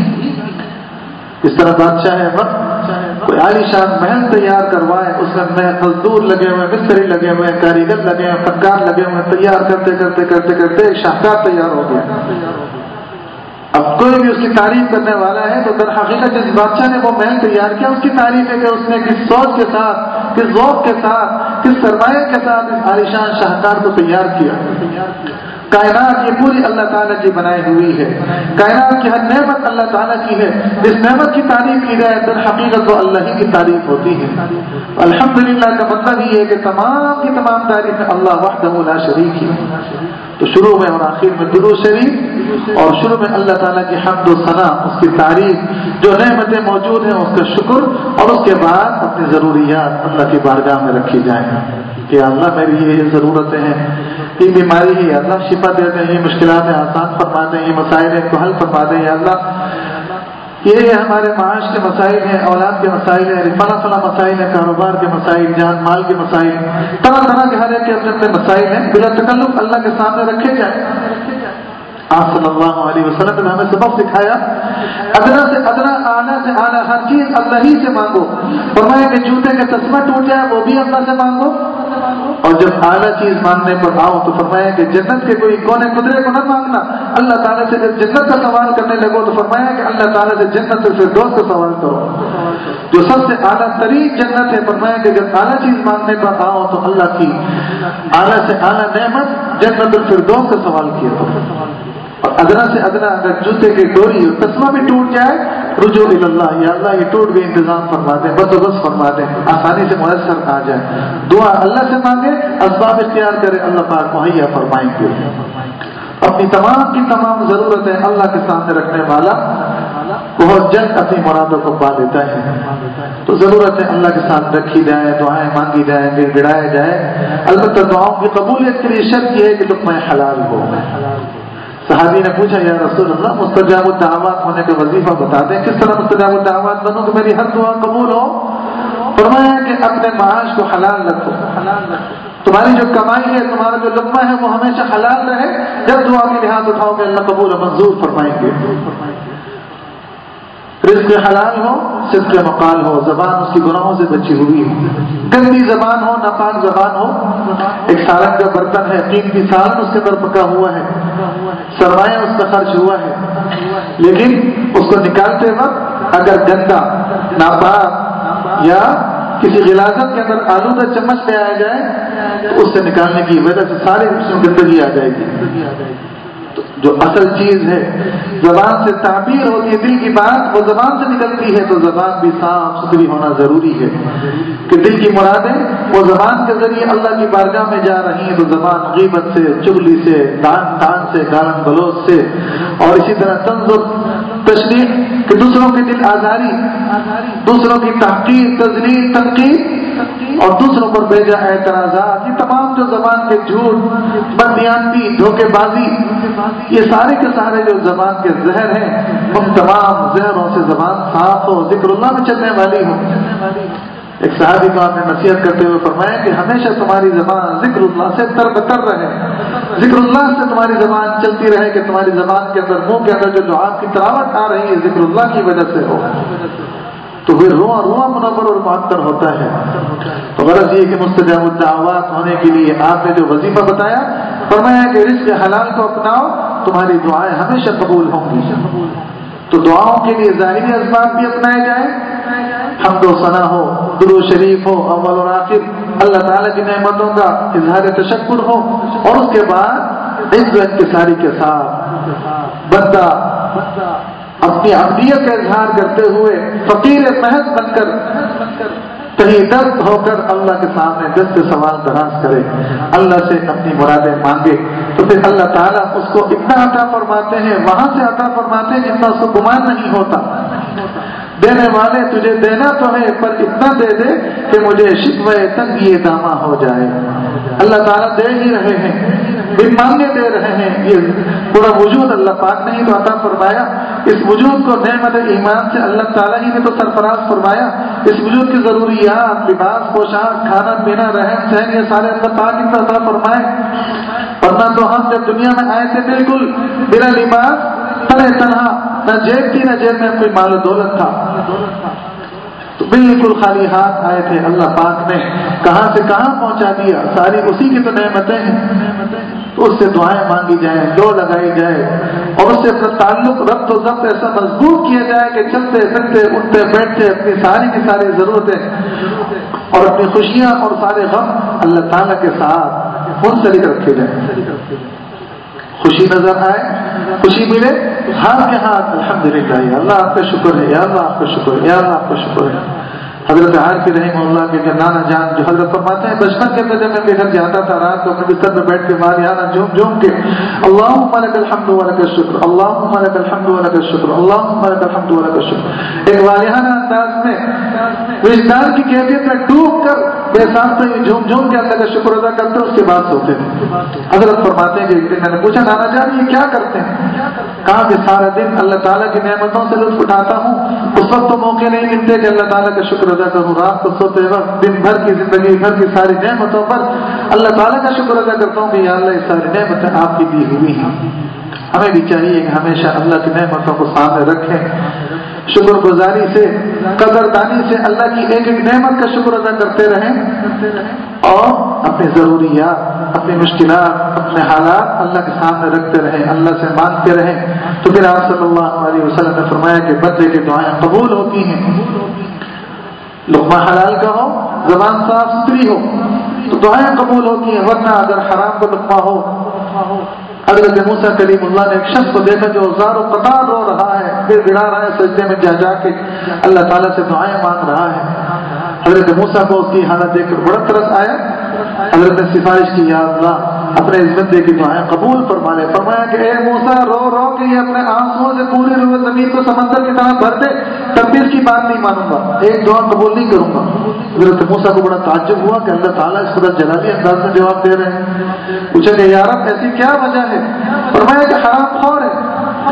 اس طرح بادشاہ وقت کوئی عالی شان محل تیار کروائے، اس میں مزدور لگے ہوئے، مستری لگے ہوئے، کاریگر لگے ہوئے، فنکار لگے ہوئے، تیار کرتے کرتے کرتے کرتے ایک شاہکار تیار ہو گیا۔ اب کوئی بھی اس کی تعریف کرنے والا ہے تو در حقیقت جس بادشاہ نے وہ محل تیار کیا اس کی تعریف ہے کہ اس نے کس سوچ کے ساتھ، کس ذوق کے ساتھ، کس سرمایہ کے ساتھ اس عالیشان شاہکار کو تیار کیا۔ کائنات یہ پوری اللہ تعالیٰ کی بنائی ہوئی ہے، کائنات کی ہر نعمت اللہ تعالیٰ کی ہے، جس نعمت کی تعریف کی جائے در حقیقت تو اللہ ہی کی تعریف ہوتی ہے۔ الحمدللہ کا مطلب یہ ہے کہ تمام کی تمام تعریفیں اللہ وحدہ لا شریک ہے۔ تو شروع میں اور آخر میں درود شریف، اور شروع میں اللہ تعالیٰ کی حمد و ثنا، اس کی تعریف، جو نعمتیں موجود ہیں اس کا شکر، اور اس کے بعد اپنی ضروریات اللہ کی بارگاہ میں رکھی جائیں کہ اللہ میری یہ ضرورتیں ہیں، یہ بیماری ہے، اللہ شفا دے دیں، یہ مشکلات ہیں آسان فرما دیں، یہ مسائل ہیں کو حل فرما دیں، یا اللہ یہ ہمارے معاش کے مسائل ہیں، اولاد کے مسائل ہیں، فلاں فلاں مسائل ہیں، کاروبار کے مسائل، جان مال کے مسائل، طرح طرح کے ہر ایک کے اپنے اپنے مسائل ہیں، بلا تکلف اللہ کے سامنے رکھے جائیں۔ آپ صلی اللہ علیہ وسلم نے ہمیں سبق سکھایا ادنا سے ادنا اعلیٰ سے اعلیٰ ہر چیز اللہ ہی سے مانگو. فرمایا کہ جوتے کا تسمہ ٹوٹ جائے وہ بھی اللہ سے مانگو, اور جب اعلیٰ چیز مانگنے پر آؤ تو فرمایا کہ جنت کے کوئی کونے قدرے کو نہ مانگنا. اللہ تعالیٰ سے جب جنت کا سوال کرنے لگو تو فرمایا کہ اللہ تعالیٰ سے جنت الفردوس کا سوال کرو جو سب سے اعلیٰ ترین جنت ہے. فرمایا کہ جب اعلیٰ چیز مانگنے پر آؤ تو اللہ کی اعلیٰ سے اعلیٰ نعمت جنت الفردوس کا سوال کیا کرو. اور ادنا سے ادنا اگر جوتے کی ڈوری اور تسمہ بھی ٹوٹ جائے رجوع الی اللہ, یا اللہ یہ ٹوٹ گئے انتظام فرما دیں, بندوبست فرما دیں, آسانی سے میسر آ جائے. دعا اللہ سے مانگے, اسباب اختیار کرے, اللہ پاک مہیا فرمائیں گے. اپنی تمام کی تمام ضرورتیں اللہ کے سامنے رکھنے والا بہت جلد اپنی مرادوں کو پا لیتا ہے. تو ضرورتیں اللہ کے سامنے رکھی جائیں, دعائیں مانگی جائیں, گڑ گڑائے جائے. البتہ دعاؤں کی قبولیت کے لیے شرط یہ ہے کہ لقمہ حلال ہو. صحابی نے پوچھا یا رسول اللہ مستجاب الدعوات ہونے کا وظیفہ بتا دیں, کس طرح مستجاب الدعوات بنوں کہ میری ہر دعا قبول ہو؟ فرمایا کہ اپنے معاش کو حلال رکھو, تمہاری جو کمائی ہے, تمہارا جو لقمہ ہے وہ ہمیشہ حلال رہے. جب دعا کی لحاظ اٹھاؤ گے اللہ قبول و منظور فرمائیں گے. رزق حلال ہو, صدق مقال ہو, زبان اس کی گناہوں سے بچی ہوئی ہو, گندی زبان ہو, ناپاک زبان ہو. ایک سالن کا برتن ہے, قیمتی سالن اس کے اندر پکا ہوا ہے, سرمایہ اس کا خرچ ہوا ہے, لیکن اس کو نکالتے وقت اگر گندا, ناپاک یا کسی غلاظت کے اندر آلودہ چمچ لے آیا جائے تو اس سے نکالنے کی وجہ سے ساری اس میں گندگی آ جائے گی. جو اصل چیز ہے زبان سے تعبیر ہوتی ہے, دل کی بات وہ زبان سے نکلتی ہے, تو زبان بھی صاف ستھری ہونا ضروری ہے کہ دل کی مرادیں وہ زبان کے ذریعے اللہ کی بارگاہ میں جا رہی ہیں. تو زبان غیبت سے, چغلی سے, دان تان سے, گالن گلوچ سے, اور اسی طرح تنظر تشریح کہ دوسروں کی دل آزاری, دوسروں کی تحقیر, تذلیل, تنقید اور دوسروں پر بھیجا اعتراضات, یہ تمام جو زبان کے جھوٹ, بددیانتی, دھوکے بازی, یہ سارے کے سارے جو زبان کے زہر ہیں, ان تمام زہروں سے زبان صاف ہو, ذکر اللہ میں چلنے والی ہو. ایک صحابی کو آپ نے نصیحت کرتے ہوئے فرمایا کہ ہمیشہ تمہاری زبان ذکر اللہ سے تر بتر رہے, ذکر اللہ سے تمہاری زبان چلتی رہے کہ تمہاری زبان کے اندر, منہ کے اندر جو دعا کی تلاوت آ رہی ہے ذکر اللہ کی وجہ سے ہو, تو پھر رواں رواں منور اور معطر ہوتا ہے. تو غرض یہ کہ مستجاب الدعوات ہونے کے لیے آپ نے جو وظیفہ بتایا, فرمایا کہ رزق حلال کو اپناؤ, تمہاری دعائیں ہمیشہ قبول ہوں گی. تو دعاؤں کے لیے ظاہری اسباب بھی اپنائے جائیں, حمد و ثنا ہو, درود شریف ہو, اول اور آخر اللہ تعالیٰ کی نعمتوں کا اظہار تشکر ہو, اور اس کے بعد عزت کے ساری کے ساتھ بندہ اپنی عبدیت کا اظہار کرتے ہوئے فقیر محض بن کر کہیں درد ہو کر اللہ کے سامنے دست سوال دراز کرے, اللہ سے اپنی مرادیں مانگے, تو پھر اللہ تعالیٰ اس کو اتنا عطا فرماتے ہیں, وہاں سے عطا فرماتے ہیں جتنا اس کو گمان نہیں ہوتا. دینے والے تجھے دینا تو ہے پر اتنا دے دے کہ مجھے شکوہ تنگی دامہ ہو جائے. اللہ تعالیٰ دے ہی رہے ہیں, بن مانگے دے رہے ہیں. یہ پورا وجود اللہ پاک نے ہی تو عطا فرمایا. اس وجود کو نعمت ایمان سے اللہ تعالیٰ ہی نے تو سرفراز فرمایا. اس وجود کی ضروریات, لباس, پوشاک, کھانا پینا, رہن سہن, یہ سارے اللہ پاک ہی عطا فرمائے. ورنہ تو ہم جب دنیا میں آئے تھے بالکل بلا لباس, تنہا تنہا, نہ جیب تھی, نہ جیب میں کوئی مال و دولت تھا, تو بالکل خالی ہاتھ آئے تھے. اللہ پاک نے کہاں سے کہاں پہنچا دیا, ساری اسی کی تو نعمتیں ہیں. تو اس سے دعائیں مانگی جائیں, لو لگائی جائے, اور اس سے اپنا تعلق ربط و ضبط ایسا مضبوط کیا جائے کہ چلتے پھرتے, اٹھتے بیٹھتے اپنی ساری کی ساری ضرورتیں اور اپنی خوشیاں اور سارے غم اللہ تعالیٰ کے ساتھ منسلک رکھے جائیں. خوشی نظر آئے, خوشی ملے, ہاتھ کے ہاتھ الحمدللہ, یا اللہ آپ کا شکر ہے, یا اللہ آپ کا شکر ہے, یا اللہ آپ کا شکر ہے. حضرت عارف رحمہ اللہ کے جو نانا جان جو حضرت فرماتے ہیں, بچپن کے اندر جب میں بے گھر جاتا تھا رات کو اپنے بستر میں بیٹھ کے مالیانہ جھوم جھوم کے اللہم لک الحمد ولک الشکر, اللہم لک الحمد ولک الشکر, اللہم لک الحمد ولک الشکر, ایک والیانہ انداز میں وجدان کی کیفیت میں ڈوب کر بے سانس سے جھوم جھوم کے اللہ کا شکر ادا کرتے, اس کے بعد سوتے تھے. حضرت فرماتے ہیں کہ ایک دن میں نے پوچھا, نانا جان یہ کیا کرتے ہیں؟ کہا کہ سارا دن اللہ تعالیٰ کی نعمتوں سے لطف اٹھاتا ہوں, اس وقت تو موقع نہیں ملتے کہ اللہ تعالیٰ کا شکر ادا کروں. رات کو سوتے وقت دن بھر کی زندگی بھر کی ساری نعمتوں پر اللہ تعالیٰ کا شکر ادا کرتا ہوں کہ یا اللہ یہ ساری نعمتیں آپ کی دی ہوئی ہیں. ہمیں بھی چاہیے کہ ہمیشہ اللہ کی نعمتوں کو سامنے رکھیں، شکر گزاری سے، قدردانی سے اللہ کی ایک ایک نعمت کا شکر ادا کرتے رہیں، اور اپنی ضروریات، اپنی مشکلات، اپنے حالات اللہ کے سامنے رکھتے رہیں، اللہ سے مانگتے رہیں۔ تو پھر آپ صلی اللہ علیہ وسلم نے فرمایا کہ بندے کی دعائیں قبول ہوتی ہیں، لقمہ حلال کا ہو، زبان صاف ستھری ہو تو دعائیں قبول ہوتی ہیں، ورنہ اگر حرام کا لقمہ ہو۔ حضرت موسیٰ کلیم اللہ نے ایک شخص کو دیکھا جو زار و قطار رو رہا ہے، پھر گڑا رہا ہے سجدے میں جا جا کے اللہ تعالیٰ سے دعائیں مانگ رہا ہے۔ حضرت موسیٰ کو اس کی حالت دیکھ کر بڑا ترس آیا، حضرت نے سفارش کی، یا اللہ اپنے اس بندے کی دعائیں قبول فرما لے۔ فرمایا کہ اے موسیٰ رو رو کے یہ اپنے آنسوؤں سے پوری روئے زمین کو سمندر کی طرح بھر دے، تب بھی اس کی بات نہیں مانوں گا، ایک دعا قبول نہیں کروں گا۔ حضرت موسیٰ کو بڑا تعجب ہوا کہ اللہ تعالیٰ اس قدر جلالی انداز میں جواب دے رہے ہیں۔ پوچھا کہ یا رب ایسی کیا وجہ ہے؟ فرمایا کہ حرام خور ہے،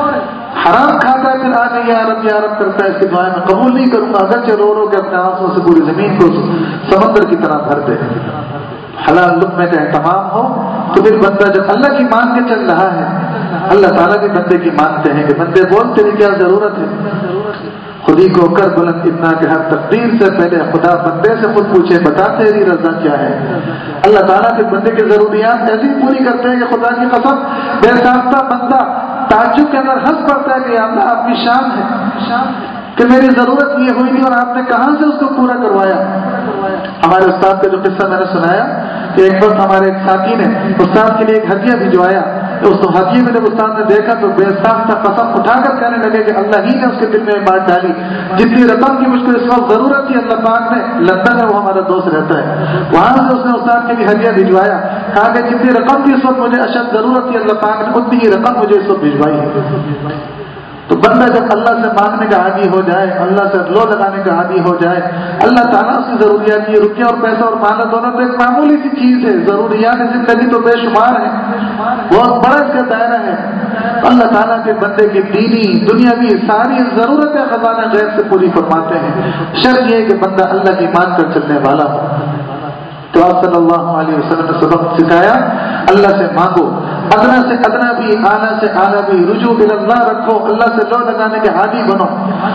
حرام کھاتا ہے، پھر آگے یا رب یا رب کرتا ہے، اس کی دعائیں میں قبول نہیں کروں گا، اگرچہ رو رو کے اپنے آنسوؤں سے پوری زمین کو سمندر کی طرح بھر دے۔ حلال لقمے کا اہتمام ہو تو پھر بندہ جب اللہ کی مان کے چل رہا ہے، اللہ تعالیٰ بھی بندے کی مانتے ہیں کہ بندے بول تیری کیا ضرورت ہے، خود ہی کو کر بلند اتنا کہ ہر تقدیر سے پہلے خدا بندے سے خود پوچھے بتا تیری رضا کیا ہے۔ اللہ تعالیٰ کے بندے کی ضروریات ایسی پوری کرتے ہیں کہ خدا کی قسم بے ساختہ بندہ تعجب کے اندر ہنس پڑتا ہے کہ یا اللہ آپ کی شان ہے کہ میری ضرورت یہ ہوئی تھی اور آپ نے کہاں سے اس کو پورا کروایا۔ ہمارے استاد کا جو قصہ میں نے سنایا کہ ایک وقت ہمارے ایک ساتھی نے استاد کے لیے ایک ہدیہ بھجوایا، تو اس ہدیے میں جب استاد نے دیکھا تو بے ساختہ قسم اٹھا کر کہنے لگے کہ اللہ ہی نے اس کے دل میں بات ڈالی، جتنی رقم کی مجھ کو اس وقت ضرورت تھی اللہ پاک نے، لندن میں وہ ہمارا دوست رہتا ہے، وہاں سے اس نے استاد کے لیے ہدیہ بھجوایا، کہا کہ جتنی رقم کی اس وقت مجھے اشد ضرورت تھی اللہ پاک نے اتنی ہی رقم مجھے اس وقت بھجوائی ہے۔ تو بندہ جب اللہ سے مانگنے کا عادی ہو جائے، اللہ سے لو لگانے کا عادی ہو جائے، اللہ تعالیٰ اس کی ضروریات یہ روپیہ اور پیسہ اور مال دونوں تو ایک معمولی سی چیز ہے، ضروریات زندگی تو بے شمار ہے، بہت بڑا اس کا دائرہ ہے۔ اللہ تعالیٰ کے بندے کی دینی دنیاوی ساری ضرورتیں خزانہ غیب سے پوری فرماتے ہیں، شرط یہ کہ بندہ اللہ کی مان کر چلنے والا ہو۔ تو آپ صلی اللہ علیہ وسلم نے سبق سکھایا، اللہ سے مانگو، ادنا سے ادنا بھی، اعلیٰ سے اعلیٰ بھی، رجوع اللہ رکھو، اللہ سے لو لگانے کے عادی بنو۔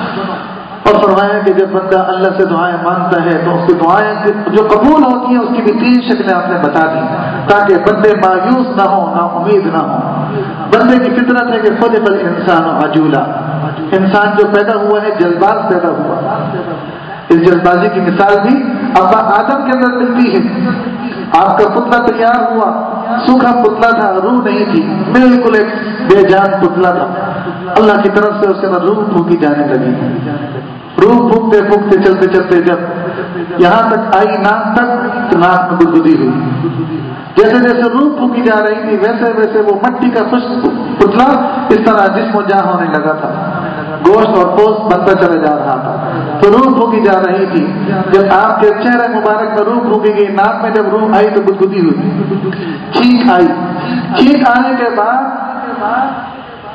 اور فرمایا کہ جب بندہ اللہ سے دعائیں مانگتا ہے تو اس کی دعائیں جو قبول ہوتی ہیں اس کی بھی تین شکلیں آپ نے بتا دی، تاکہ بندے مایوس نہ ہو، نا امید نہ ہو۔ بندے کی فطرت ہے کہ خلق الانسان عجولا، انسان جو پیدا ہوا ہے جلد باز پیدا ہوا۔ اس جلد بازی کی مثال بھی ابا آدم کے اندر ملتی ہے۔ آپ کا پتلا تیار ہوا، سوکھا پتلا تھا، روح نہیں تھی، بالکل ایک بے جان پتلا تھا، اللہ کی طرف سے اس کے بعد روح پھونکی جانے لگی، روح پھونکتے پھونکتے چلتے چلتے جب یہاں تک آئی ناک تک تو ناک میں گدگدی ہوئی، جیسے جیسے روح پھونکی جا رہی تھی ویسے ویسے وہ مٹی کا خشک پتلا اس طرح جسم و جاں ہونے لگا تھا، گوشت اور پوست بنتا چلا جا رہا تھا، تو روح پھونکی جا رہی تھی۔ جب آپ کے چہرے مبارک میں روح پھونکی گئی، ناک میں جب روح آئی تو گدگدی ہوئی، چھینک آئی، چھینک آنے کے بعد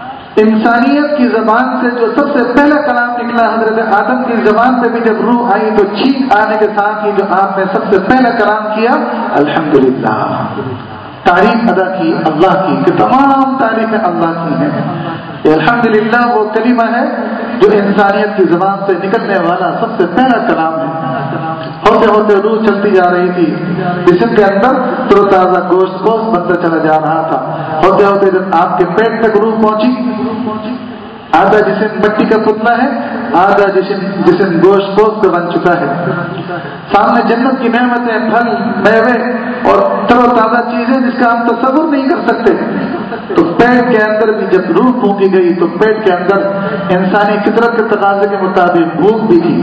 انسانیت کی زبان سے جو سب سے پہلا کلام نکلا حضرت آدم کی زبان سے بھی جب روح آئی تو چھینک آنے کے ساتھ ہی جو آپ نے سب سے پہلا کلام کیا الحمدللہ، تعریف ادا کی اللہ کی، کہ تمام تعریفیں اللہ کی ہیں۔ الحمدللہ وہ کلمہ ہے جو انسانیت کی زبان سے نکلنے والا سب سے پہلا کلام ہے۔ ہوتے ہوتے روح چلتی جا رہی تھی، جسم کے اندر تر و تازہ گوشت گوشت بنتا چلا جا رہا تھا، ہوتے ہوتے جب آپ کے پیٹ تک روح پہنچی، آدھا جسم مٹی کا پتلا ہے، آدھا جسم جسم گوشت پوست کا بن چکا ہے، سامنے جنت کی نعمتیں، پھل میوے اور تر و تازہ چیزیں جس کا ہم تصور نہیں کر سکتے۔ تو پیٹ کے اندر بھی جب روح پھونکی گئی تو پیٹ کے اندر انسانی فطرت کے تقاضے کے مطابق بھوک بھی تھی،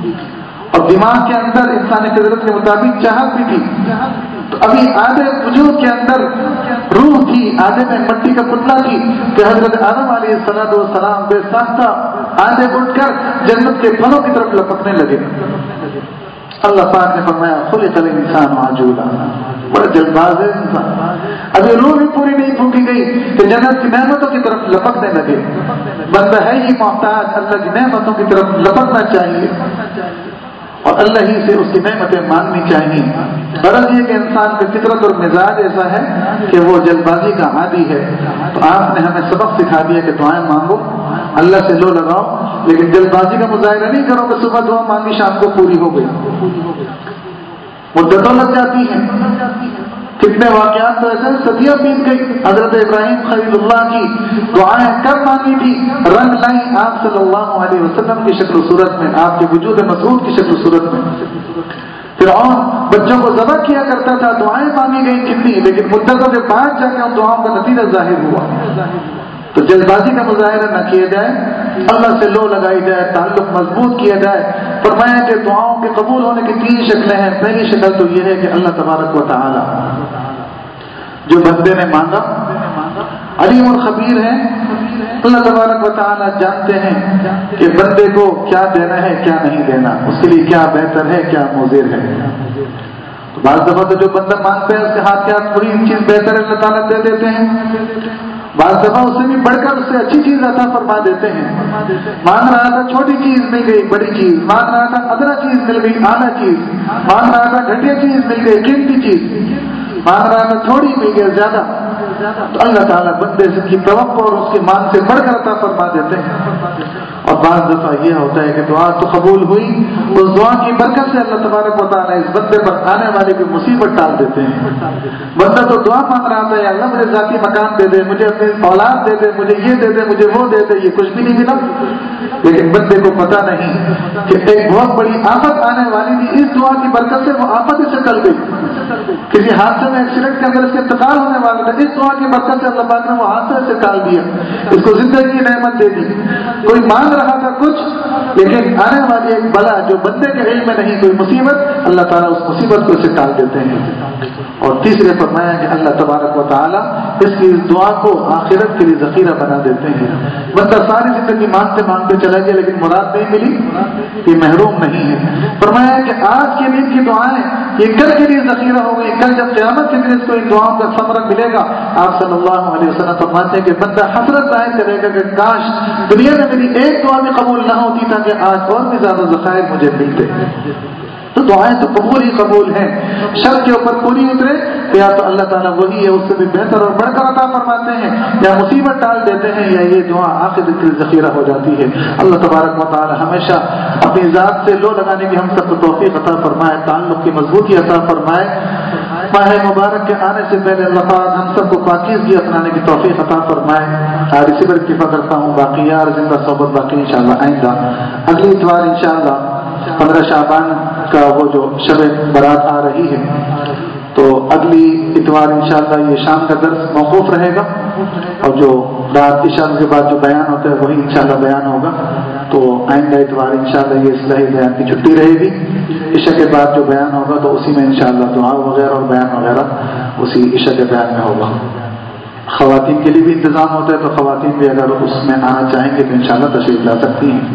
اور دماغ کے اندر انسانی فطرت کے مطابق چاہت بھی تھی۔ تو ابھی آدھے وجود کے اندر روح تھی، آدھے میں مٹی کا پتلا تھی، کہ حضرت آدم علیہ الصلوۃ والسلام بے ساختہ آدھے اٹھ کر جنت کے پھلوں کی طرف لپکنے لگے۔ اللہ پاک نے فرمایا خلق الانسان عجولا، بڑا جلد باز ہے انسان، ابھی روح بھی پوری نہیں پھونکی گئی کہ جنت کی نعمتوں کی طرف لپکنے لگے۔ بندہ ہے ہی محتاج، اللہ کی نعمتوں کی طرف لپکنا چاہیے، اور اللہ ہی سے اس کی نعمتیں مانگنی چاہیے۔ غرض یہ کہ انسان کا فطرت اور مزاج ایسا ہے کہ وہ جلد بازی کا عادی ہے، تو آپ نے ہمیں سبق سکھا دیا کہ دعائیں مانگو، اللہ سے لو لگاؤ، لیکن جلد بازی کا مظاہرہ نہیں کرو کہ صبح دعا مانگی شام کو پوری ہو گئی، مدتوں لگ جاتی ہیں۔ کتنے واقعات تو ایسے صدیاں بیت گئی۔ حضرت ابراہیم خلیل اللہ کی دعائیں کب مانگی تھی؟ رنگ لائی آپ صلی اللہ علیہ وسلم کی شکل و صورت میں، آپ کے وجود مسعود کی شکل و صورت میں۔ فرعون بچوں کو ذبح کیا کرتا تھا، دعائیں مانگی گئی کتنی، لیکن مدتوں کے بعد جا کے ان دعاؤں کا نتیجہ ظاہر ہوا۔ تو جلد بازی کا مظاہرہ نہ کیا جائے، اللہ سے لو لگائی جائے، تعلق مضبوط کیا جائے۔ فرمایا کہ دعاؤں کے قبول ہونے کی تین شکلیں ہیں۔ پہلی شکل تو یہ ہے کہ اللہ تبارک و تعالی جو بندے نے مانگا علیم الخبیر ہے، اللہ تبارک و تعالی جانتے ہیں کہ بندے کو کیا دینا ہے کیا نہیں دینا، اس کے لیے کیا بہتر ہے کیا مضر ہے۔ بعض دفعہ تو جو بندہ مانگتا ہے اس کے ہاتھ کے ہاتھ تھوڑی چیز بہتر ہے اللہ تعالیٰ دے دیتے ہیں، بعض دفعہ اس سے بھی بڑھ کر اس سے اچھی چیز عطا فرما دیتے ہیں۔ مانگ رہا تھا چھوٹی چیز مل گئی بڑی چیز، مانگ رہا تھا ادنا چیز مل گئی اعلیٰ چیز، مانگ رہا تھا گھٹیا چیز مل گئی قیمتی چیز، مانگ رہا تھا تھوڑی مل گئی زیادہ۔ تو اللہ تعالیٰ بندے سے کی توقع اور اس کی مانگ سے بڑھ کر عطا فرما دیتے ہیں۔ اور بعض دفعہ یہ ہوتا ہے کہ دعا تو قبول ہوئی، اس دعا کی برکت سے اللہ تبارک و تعالیٰ اس بندے پر آنے والے کی مصیبت ڈال دیتے ہیں۔ بندہ تو دعا مانگ رہا تھا، یا اللہ مجھے ذاتی مکان دے دے، مجھے اپنی اولاد دے دے، مجھے یہ دے دے، مجھے وہ دے دے، یہ کچھ بھی نہیں ملا۔ لیکن بندے کو پتہ نہیں کہ ایک بہت بڑی آفت آنے والی تھی، اس دعا کی برکت سے وہ آفت اس سے ٹل گئی۔ کسی حادثے میں ایکسیڈنٹ کے اندر اس کے انتقال ہونے والا تھا، اس دعا کی برکت سے اللہ پاک نے وہ حادثے سے ٹال دیا، اس کو زندگی کی نعمت دے دی۔ کوئی مانگ رہا تھا کچھ، لیکن آنے والی ایک بلا جو بندے کے علم میں نہیں، کوئی مصیبت، اللہ تعالیٰ اس مصیبت کو اسے ٹال دیتے ہیں۔ اور تیسرے فرمایا کہ اللہ تبارک و تعالیٰ اس کی اس دعا کو آخرت کے لیے ذخیرہ بنا دیتے ہیں۔ بندہ ساری زندگی مانگتے مانگتے چلا گیا لیکن مراد نہیں ملی، یہ محروم نہیں ہے۔ فرمایا کہ آج کے دن کی دعائیں یہ کل کے لیے ذخیرہ ہو گئی، کل جب قیامت کے دن اس کو ان دعاؤں کا ثمرہ ملے گا۔ آپ صلی اللہ علیہ وسلم فرماتے ہیں کہ بندہ حسرت ظاہر کرے گا کہ کاش دنیا میں میری ایک دعا بھی قبول نہ ہوتی تاکہ آج اور بھی زیادہ ذخائر مجھے ملتے۔ تو دعائیں تو قبول ہی قبول ہیں، شرط کے اوپر پوری اترے کہ یا تو اللہ تعالیٰ وہی ہے، اس سے بھی بہتر اور بڑھ کر عطا فرماتے ہیں، یا مصیبت ڈال دیتے ہیں، یا یہ دعا آخر کے ذخیرہ ہو جاتی ہے۔ اللہ تبارک و تعالیٰ ہمیشہ اپنی ذات سے لو لگانے کی ہم سب کو توفیق عطا فرمائے، تعلق کی مضبوطی عطا فرمائے۔ ماہ مبارک کے آنے سے پہلے اللہ پاک ہم سب کو پاکیزگی اپنانے کی توفیق عطا فرمائے۔ آج اسی پر اکتفا کرتا ہوں، باقی یار زندہ صحبت باقی انشاءاللہ آئندہ اگلی اتوار انشاءاللہ پندرہ شعبان کا وہ جو شب برات آ رہی ہے، تو اگلی اتوار انشاءاللہ یہ شام کا درس موقوف رہے گا، اور جو رات عشاء کے بعد جو بیان ہوتا ہے وہی انشاءاللہ بیان ہوگا۔ تو آئندہ اتوار انشاءاللہ یہ اصلاحی بیان کی چھٹی رہے گی، عشاء کے بعد جو بیان ہوگا تو اسی میں انشاءاللہ دعا وغیرہ اور بیان وغیرہ اسی عشاء کے بیان میں ہوگا۔ خواتین کے لیے بھی انتظام ہوتا ہے، تو خواتین بھی اگر اس میں آنا چاہیں گے تو انشاءاللہ تشریف لا سکتی ہیں۔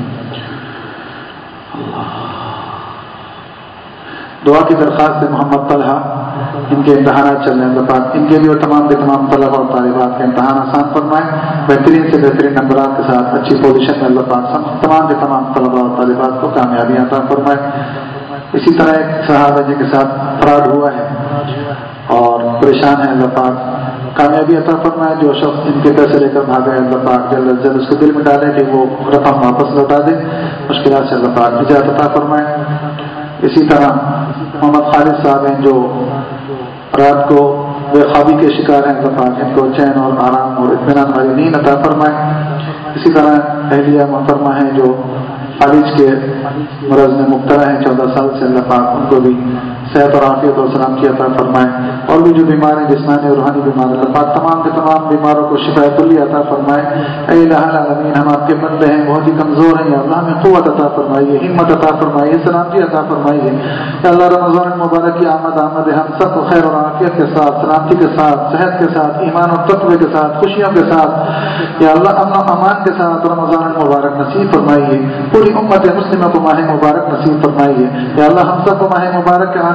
دعا کی درخواست ہے محمد طلحہ، ان کے امتحانات چل رہے ہیں، اللہ ان کے بھی اور تمام کے تمام طلبہ اور طالبات کے امتحان آسان فرمائے، بہترین سے بہترین نمبرات کے ساتھ اچھی پوزیشن میں اللہ پاک تمام کے تمام طلبہ اور طالبات کو کامیابی عطا فرمائے۔ اسی طرح ایک صحابہ جی کے ساتھ فراڈ ہوا ہے اور پریشان ہے، اللہ پاک کامیابی عطا فرمائے۔ جو شخص ان کے پیسے لے کر بھاگا ہے، اللہ پاک جلد از جلد اس کو دل میں ڈالے کہ وہ رقم واپس لوٹا دے، مشکلات سے اللہ پاک نجات عطا فرمائے۔ اسی طرح محمد خالد صاحب ہیں جو رات کو بے خوابی کے شکار ہیں، اللہ پاک ان کو چین اور آرام اور اطمینان والی نیند عطا فرمائے۔ اسی طرح اہلیہ محترمہ ہیں جو فالج کے مرض میں مبتلا ہیں چودہ سال سے، اللہ پاک ان کو بھی صحت اور عافیت اور سلامتی عطا فرمائے۔ اور بھی جو بیمار ہیں جسمانی اور روحانی بیمار، اللہ پاک تمام کے تمام بیماروں کو شفا کلی عطا فرمائے۔ اے الہ العالمین، ہم آپ کے بندے ہیں، بہت ہی کمزور ہیں، یا اللہ ہمیں قوت عطا فرمائیے، ہمت عطا فرمائیے، سلامتی عطا فرمائیے۔ یا اللہ رمضان المبارک کی آمد آمد ہے، ہم سب کو خیر اور عافیت کے ساتھ، سلامتی کے ساتھ، صحت کے ساتھ، ایمان اور تقوی کے ساتھ، خوشیوں کے ساتھ، یا اللہ امن و امان کے ساتھ رمضان المبارک نصیب فرمائیے۔ پوری امت مسلمہ کو ماہ مبارک نصیب فرمائیے۔ یا اللہ ہم سب کو ماہ مبارک کے آنے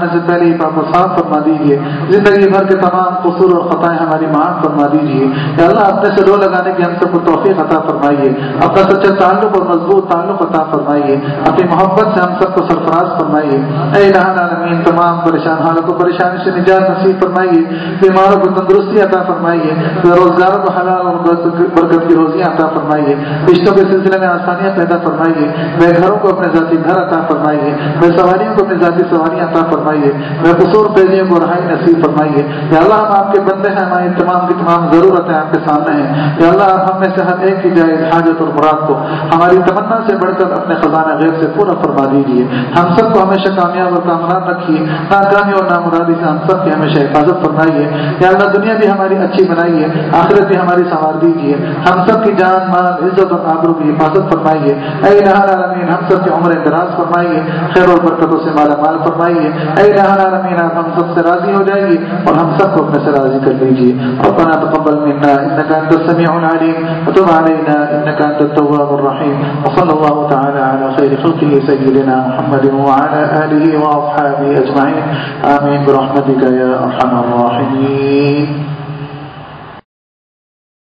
آنے سے پہلے ہی پاک و صاف فرما دیجیے، زندگی بھر کے تمام قصور اور خطائیں ہماری معاف فرما دیجیے۔ یا اللہ اپنے سے رو لگانے کی ہم سب کو توفیق عطا فرمائیے، اپنا سچا تعلق اور مضبوط تعلق عطا فرمائیے، اپنی محبت سے ہم سب کو سرفراز فرمائیے۔ اے الہ العالمین، تمام پریشان حالوں کو پریشانی سے نجات نصیب فرمائیے، بیماروں کو تندرستی عطا فرمائیے، بے روزگاروں کو حلال اور برکت کی روزیاں عطا فرمائیے، رشتوں کے سلسلے میں آسانیاں پیدا فرمائیے، بے گھروں کو اپنے ذاتی گھر عطا فرمائیے، بے سواریوں کو اپنی ذاتی سواریاں عطا فرمائیے، بے قصور پیدیوں کو رہائی نصیب فرمائیے۔ یا اللہ ہم آپ کے بندے ہیں، ہماری تمام کی تمام ضرورتیں آپ کے سامنے ہیں۔ یا اللہ آپ ہم میں سے ہر ایک کی جائز حاجت اور مراد کو ہماری تمنا سے بڑھ کر اپنے خزانہ غیب سے پورا فرما دیجیے۔ ہم سب کو ہمیشہ کامیاب اور کامران رکھیے، ناکامی اور نامرادی سے ہم سب کی ہمیشہ حفاظت فرمائیے۔ یا اللہ دنیا بھی ہماری اچھی بنائیے، آخرت بھی ہماری سنوار دیجیے، ہم سب کی جان مال عزت اور آبرو کی حفاظت فرمائیے۔ اے الہ العالمین ہم سب کی عمریں دراز فرمائیے، خیر اور برکتوں سے مالا مال فرمائیے۔ اے الہ العالمین آپ ہم سب سے راضی ہو جائیے اور ہم سب کو اپنے سے راضی کر لیجیے۔ ربنا تقبل منا انك انت السميع العليم وتب علينا انك انت التواب الرحيم، وصلى الله تعالى على خير خلقه سيدنا محمد وعلى اله واصحابه اجمعين، آمين برحمتك يا ارحم الراحمين۔